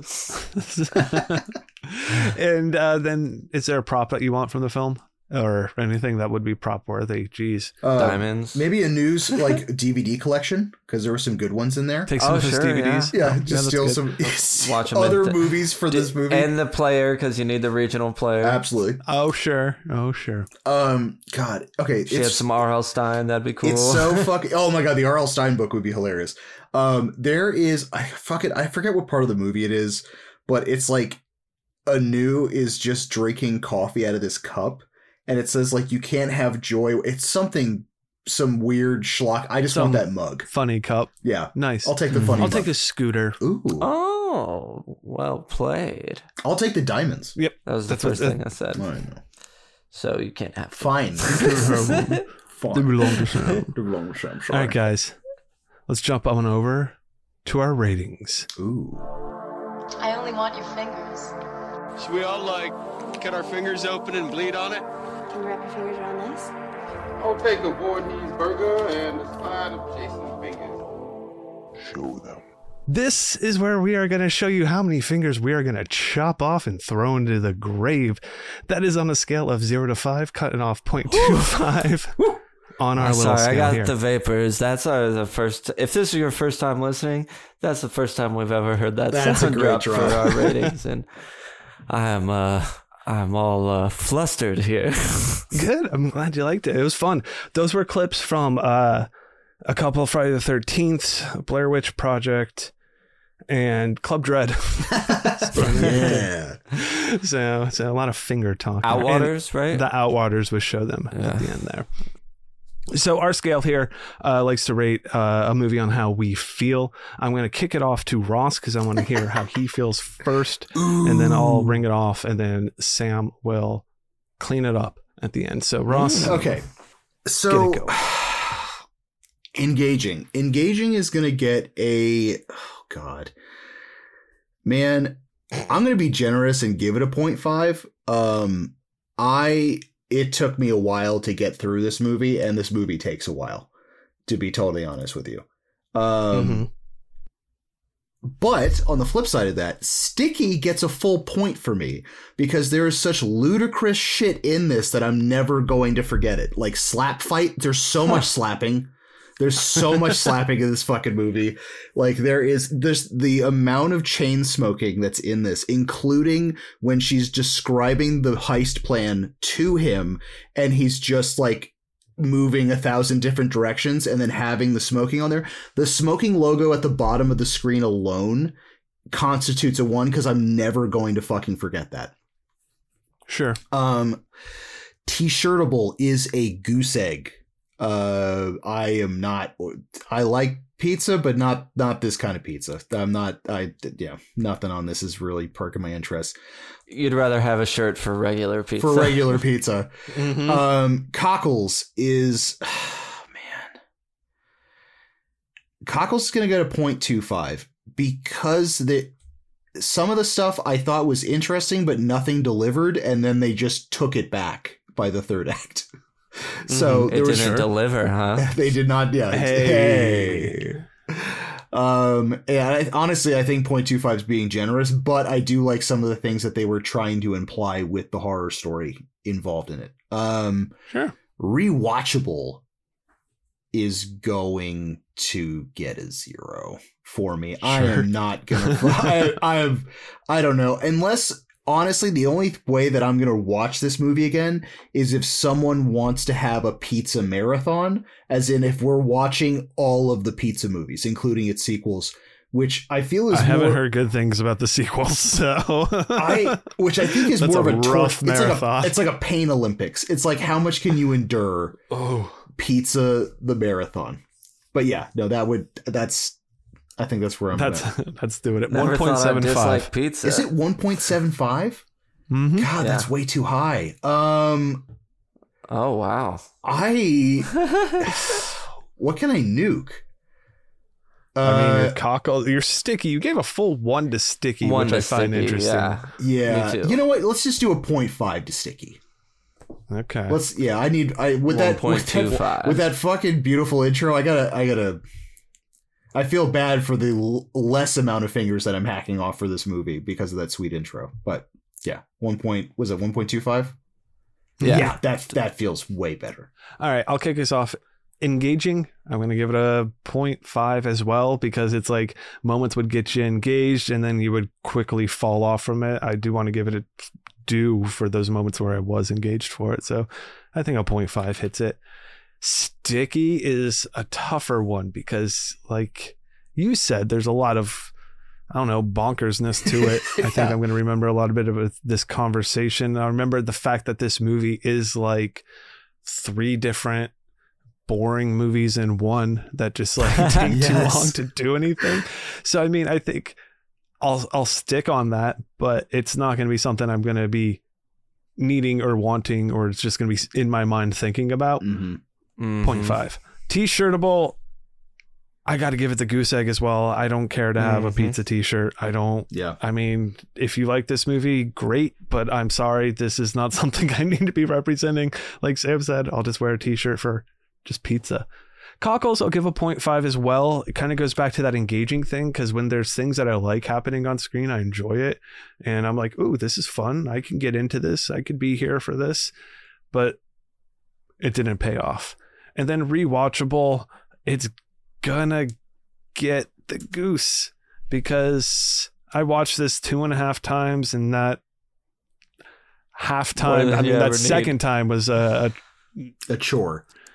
And uh, then, is there a prop that you want from the film, or anything that would be prop worthy? Jeez, Uh, Diamonds. Maybe a news like D V D collection because there were some good ones in there. take some Oh, of his sure, D V Ds. Yeah, Oh, just that's steal good. some Watch 'em other at the- movies for this movie. And the player, because you need the regional player. Absolutely. Oh sure, oh sure. Um. God. Okay. She had It's some R L Stein. That'd be cool. it's so fucking. Oh my god, the R L Stein book would be hilarious. Um. There is. I fuck it. I forget what part of the movie it is, but it's like Anu is just drinking coffee out of this cup, and it says like you can't have joy. It's something. Some weird schlock. I just Some- want that mug. Funny cup, Yeah. nice. I'll take the funny. I'll mug. take the scooter. Ooh. Oh, well played. I'll take the diamonds. Yep. That was the That's what- first thing I said. I know. So you can't have Fine. They Fine. belong to Sam. They belong to Sam, All sorry. right, guys, let's jump on over to our ratings. Ooh. I only want your fingers. Should we all, like, cut our fingers open and bleed on it? Can you wrap your fingers around this? I'll take a Voorhees burger and a slide of Jason's fingers. Show them. This is where we are going to show you how many fingers we are going to chop off and throw into the grave. That is on a scale of zero to five, cutting off zero point two five on our I'm little sorry, I scale got here. the vapors. That's uh, the first. If this is your first time listening, that's the first time we've ever heard that That's a sound great drop drop. for our ratings, and I am uh, I'm all uh, flustered here. Good. I'm glad you liked it. It was fun. Those were clips from uh, a couple of Friday the thirteenth, Blair Witch Project, and Club Dread. Yeah. So, so a lot of finger talking. Outwaters, and right? The Outwaters would show them yeah. at the end there. So our scale here uh, likes to rate uh, a movie on how we feel. I'm going to kick it off to Ross because I want to hear how he feels first, Ooh. and then I'll ring it off, and then Sam will clean it up at the end. So Ross, okay. So get it going. engaging, engaging is going to get a oh god, man. I'm going to be generous and give it a point five. Um, I. It took me a while to get through this movie, and this movie takes a while, to be totally honest with you. Um, mm-hmm. But on the flip side of that, Sticky gets a full point for me because there is such ludicrous shit in this that I'm never going to forget it. Like slap fight, there's so much slapping. There's so much slapping in this fucking movie. Like there is this the amount of chain smoking that's in this, including when she's describing the heist plan to him and he's just like moving a thousand different directions and then having the smoking on there. The smoking logo at the bottom of the screen alone constitutes a one because I'm never going to fucking forget that. Sure. Um, T-shirtable is a goose egg. Uh, I am not, I like pizza, but not, not this kind of pizza. I'm not, I, yeah, nothing on this is really perking my interest. You'd rather have a shirt for regular pizza. For regular pizza. mm-hmm. Um, Cockles is, oh, man. Cockles is going to get a point two five because the, some of the stuff I thought was interesting, but nothing delivered. And then they just took it back by the third act. So it didn't sure. deliver, huh? They did not. Yeah. Hey. hey. Um. Yeah. I, honestly, I think point two five is being generous, but I do like some of the things that they were trying to imply with the horror story involved in it. Um. Sure. Rewatchable is going to get a zero for me. Sure. I am not gonna. I, I have. I don't know unless. Honestly, the only way that I'm going to watch this movie again is if someone wants to have a pizza marathon, as in if we're watching all of the pizza movies, including its sequels, which I feel is I haven't more, heard good things about the sequels, so I which I think is That's more a of a rough tour, marathon. It's like a, it's like a pain Olympics. It's like how much can you endure? Oh, pizza the marathon. But yeah, no, that would that's I think that's where I'm That's gonna. Let's do it at Never one point seven five. Pizza. Is it one point seven five? Mm-hmm. God, Yeah. that's way too high. Um, oh wow. I. What can I nuke? I Uh, mean, your cockle, you're Sticky. You gave a full one to Sticky, One which to I find Sticky, interesting. Yeah. yeah. Me too. You know what? Let's just do a point five to Sticky. Okay. Let's. Yeah, I need. I with that with that, with that fucking beautiful intro. I gotta. I gotta. I feel bad for the l- less amount of fingers that I'm hacking off for this movie because of that sweet intro. But yeah, one point was it one point two five? Yeah, yeah, that that feels way better. All right, I'll kick us off. Engaging, I'm going to give it a point five as well because it's like moments would get you engaged and then you would quickly fall off from it. I do want to give it a due for those moments where I was engaged for it. So I think a point five hits it. Sticky is a tougher one because, like you said, there's a lot of, I don't know, bonkersness to it. yeah. I think I'm going to remember a lot of bit of this conversation. I remember the fact that this movie is like three different boring movies in one that just like take yes. too long to do anything. So, I mean, I think I'll, I'll stick on that, but it's not going to be something I'm going to be needing or wanting, or it's just going to be in my mind thinking about. Mm-hmm. Mm-hmm. point five. T-shirtable, I got to give it the goose egg as well. I don't care to have mm-hmm. a pizza t-shirt. I don't. Yeah. I mean, if you like this movie, great, but I'm sorry, this is not something I need to be representing. Like Sam said, I'll just wear a t-shirt for just pizza. Cockles, I'll give a point five as well. It kind of goes back to that engaging thing because when there's things that I like happening on screen, I enjoy it. And I'm like, ooh, this is fun. I can get into this. I could be here for this. But it didn't pay off. And then rewatchable, it's gonna get the goose because I watched this two and a half times, and that half time, I mean, that second need. time was a, a, a chore.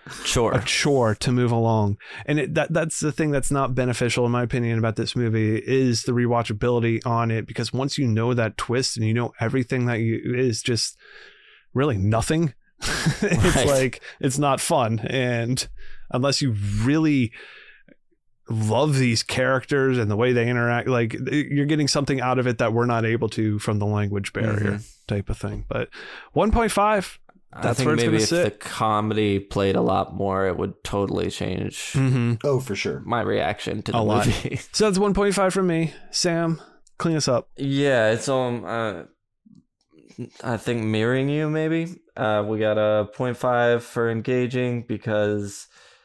chore. a chore to move along. And it, that that's the thing that's not beneficial, in my opinion, about this movie is the rewatchability on it. Because once you know that twist and you know everything that you is just really nothing, it's Right. like it's not fun. And unless you really love these characters and the way they interact, like you're getting something out of it that we're not able to from the language barrier Mhm. type of thing. But one point five, I that's think where it's maybe gonna if sit. the comedy played a lot more, it would totally change Mm-hmm. Oh, for sure. my reaction to the A lot. movie. So that's one point five from me. Sam, clean us up. Yeah, it's um uh, I think mirroring you maybe. Uh we got a point five for engaging because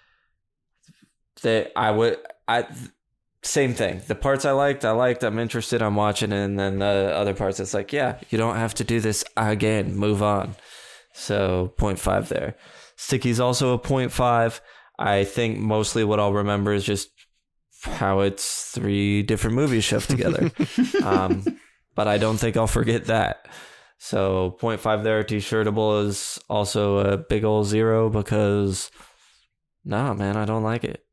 they I would I same thing. The parts I liked, I liked, I'm interested, I'm watching it, and then the other parts it's like, yeah, you don't have to do this again. Move on. So point five there. Sticky's also a point five. I think mostly what I'll remember is just how it's three different movies shoved together. um, but I don't think I'll forget that. So point five there. T-shirtable is also a big old zero because no, man, I don't like it.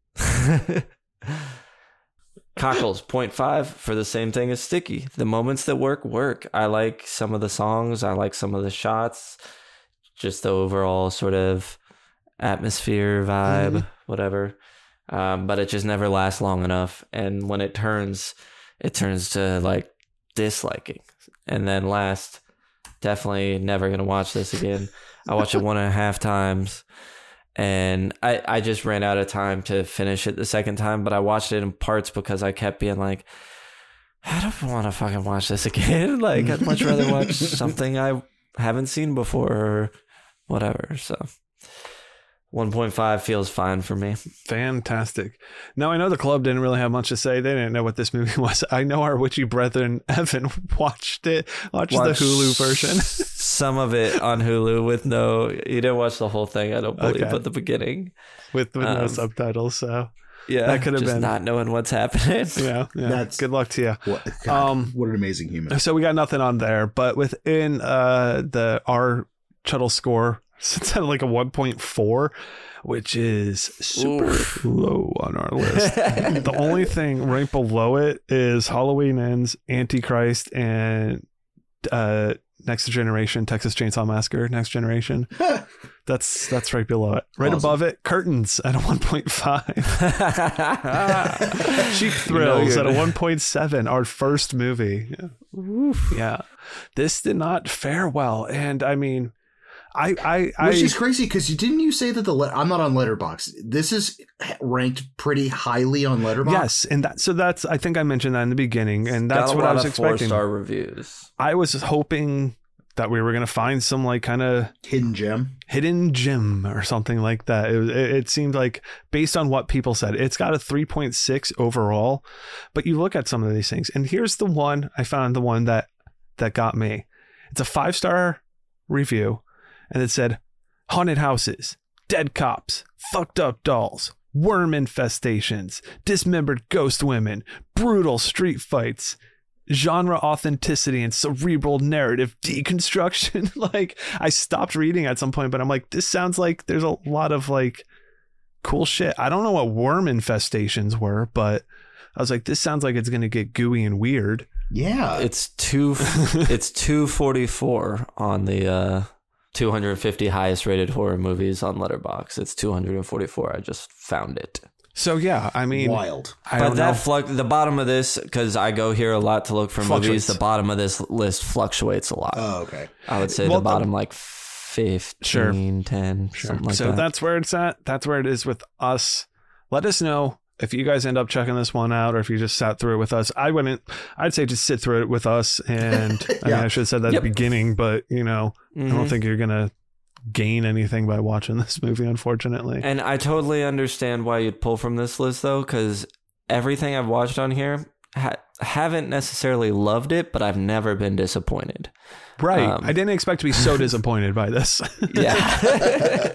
Cockles, point five for the same thing as Sticky. The moments that work, work. I like some of the songs. I like some of the shots. Just the overall sort of atmosphere, vibe, Mhm. whatever. Um, but it just never lasts long enough. And when it turns, it turns to like disliking. And then last, definitely never going to watch this again. I watched it one and a half times. And I, I just ran out of time to finish it the second time, but I watched it in parts because I kept being like, I don't want to fucking watch this again. Like, I'd much rather watch something I haven't seen before or whatever. So one point five feels fine for me. Fantastic. Now, I know the club didn't really have much to say. They didn't know what this movie was. I know our witchy brethren, Evan, watched it, watched Watch the Hulu version. Some of it on Hulu with no, you didn't watch the whole thing, I don't believe, Okay. but the beginning. with, with no Um, subtitles. So, Yeah, That could have just been- not knowing what's happening. yeah, yeah. That's- Good luck to you. What, God, Um, what an amazing human. So we got nothing on there, but within uh the our Chuttle score sits at like a one point four, which is super low on our list. The only thing right below it is Halloween Ends, Antichrist, and uh Next Generation, Texas Chainsaw Massacre, Next Generation. That's that's right below it. Right Awesome. above it, Curtains at a one point five. Cheap You know Thrills you're- at a one point seven, our first movie. Yeah. yeah. This did not fare well. And I mean, I, I, I, Which is crazy because you didn't you say that the le- I'm not on Letterboxd. This is ranked pretty highly on Letterboxd. yes. And that, so that's, I think I mentioned that in the beginning, and that's Got a what I lot was of expecting. Four-star reviews. I was hoping that we were going to find some like kind of Hidden gem. hidden gem or something like that. It, was- it, it seemed like, based on what people said, it's got a three point six overall, but you look at some of these things, and here's the one I found, the one that that got me. It's a five star review, and it said haunted houses, dead cops, fucked up dolls, worm infestations, dismembered ghost women, brutal street fights, genre authenticity, and cerebral narrative deconstruction. Like, I stopped reading at some point, but I'm like, this sounds like there's a lot of like cool shit. I don't know what worm infestations were, but I was like, this sounds like it's going to get gooey and weird. Yeah. It's two. It's two forty four on the uh, two hundred fifty highest rated horror movies on Letterboxd. It's two hundred forty four. I just found it. So yeah, I mean, Wild. I but don't that know. fluc- the bottom of this, because I go here a lot to look for Fluctuates. movies. The bottom of this list fluctuates a lot. Oh, okay. I would say Well, the bottom like fifteen, Sure. ten, something like so that. that's where it's at. That's where it is with us. Let us know if you guys end up checking this one out, or if you just sat through it with us. I wouldn't. I'd say just sit through it with us. And I mean, Yeah. I should have said that Yep. at the beginning, but you know, I don't Mhm. think you're gonna gain anything by watching this movie, unfortunately. And I totally understand why you'd pull from this list, though, because everything I've watched on here, ha- haven't necessarily loved it, but I've never been disappointed. Right. Um, I didn't expect to be so disappointed by this. Yeah.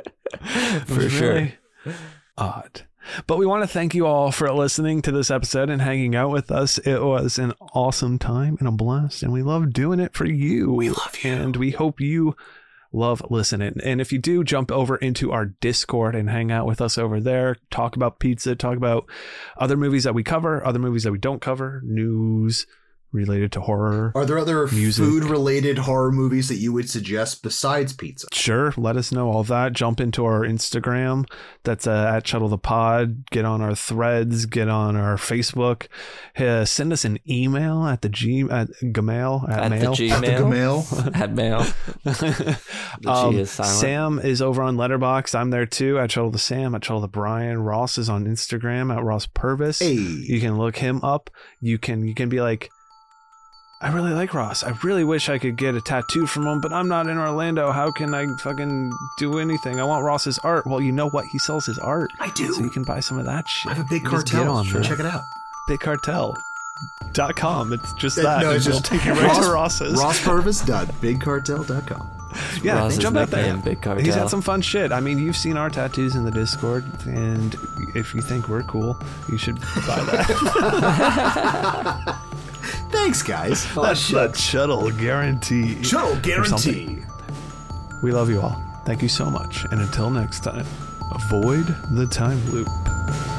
It For was sure. really odd. But we want to thank you all for listening to this episode and hanging out with us. It was an awesome time and a blast, and we love doing it for you. We love you. And we hope you Love listening. And if you do, jump over into our Discord and hang out with us over there. Talk about pizza, talk about other movies that we cover, other movies that we don't cover, news related to horror. Are there other music. food-related horror movies that you would suggest besides pizza? Sure. Let us know all that. Jump into our Instagram. That's uh, at Shuttle the Pod. Get on our threads. Get on our Facebook. Uh, send us an email at the G at Gmail at, at mail. the At the Gmail. Gmail. At mail. The um, G is silent. Sam is over on Letterboxd. I'm there too. At Shuttle the Sam. At Shuttle the Brian. Ross is on Instagram at Ross Purvis. Hey. You can look him up. You can you can be like, I really like Ross. I really wish I could get a tattoo from him, but I'm not in Orlando. How can I fucking do anything? I want Ross's art. Well, you know what? He sells his art. I do. So you can buy some of that shit. I have a big You just cartel. get on there. Check it out. big cartel dot com. It's just Uh, that. no, it's It'll just take you right Ross, to Ross's. ross purvis dot big cartel dot com. Yeah, Ross's jump out there. nickname, Big Cartel. He's had some fun shit. I mean, you've seen our tattoos in the Discord, and if you think we're cool, you should buy that. Thanks, guys. That's that shuttle guarantee. Shuttle or guarantee. something. We love you all. Thank you so much. And until next time, avoid the time loop.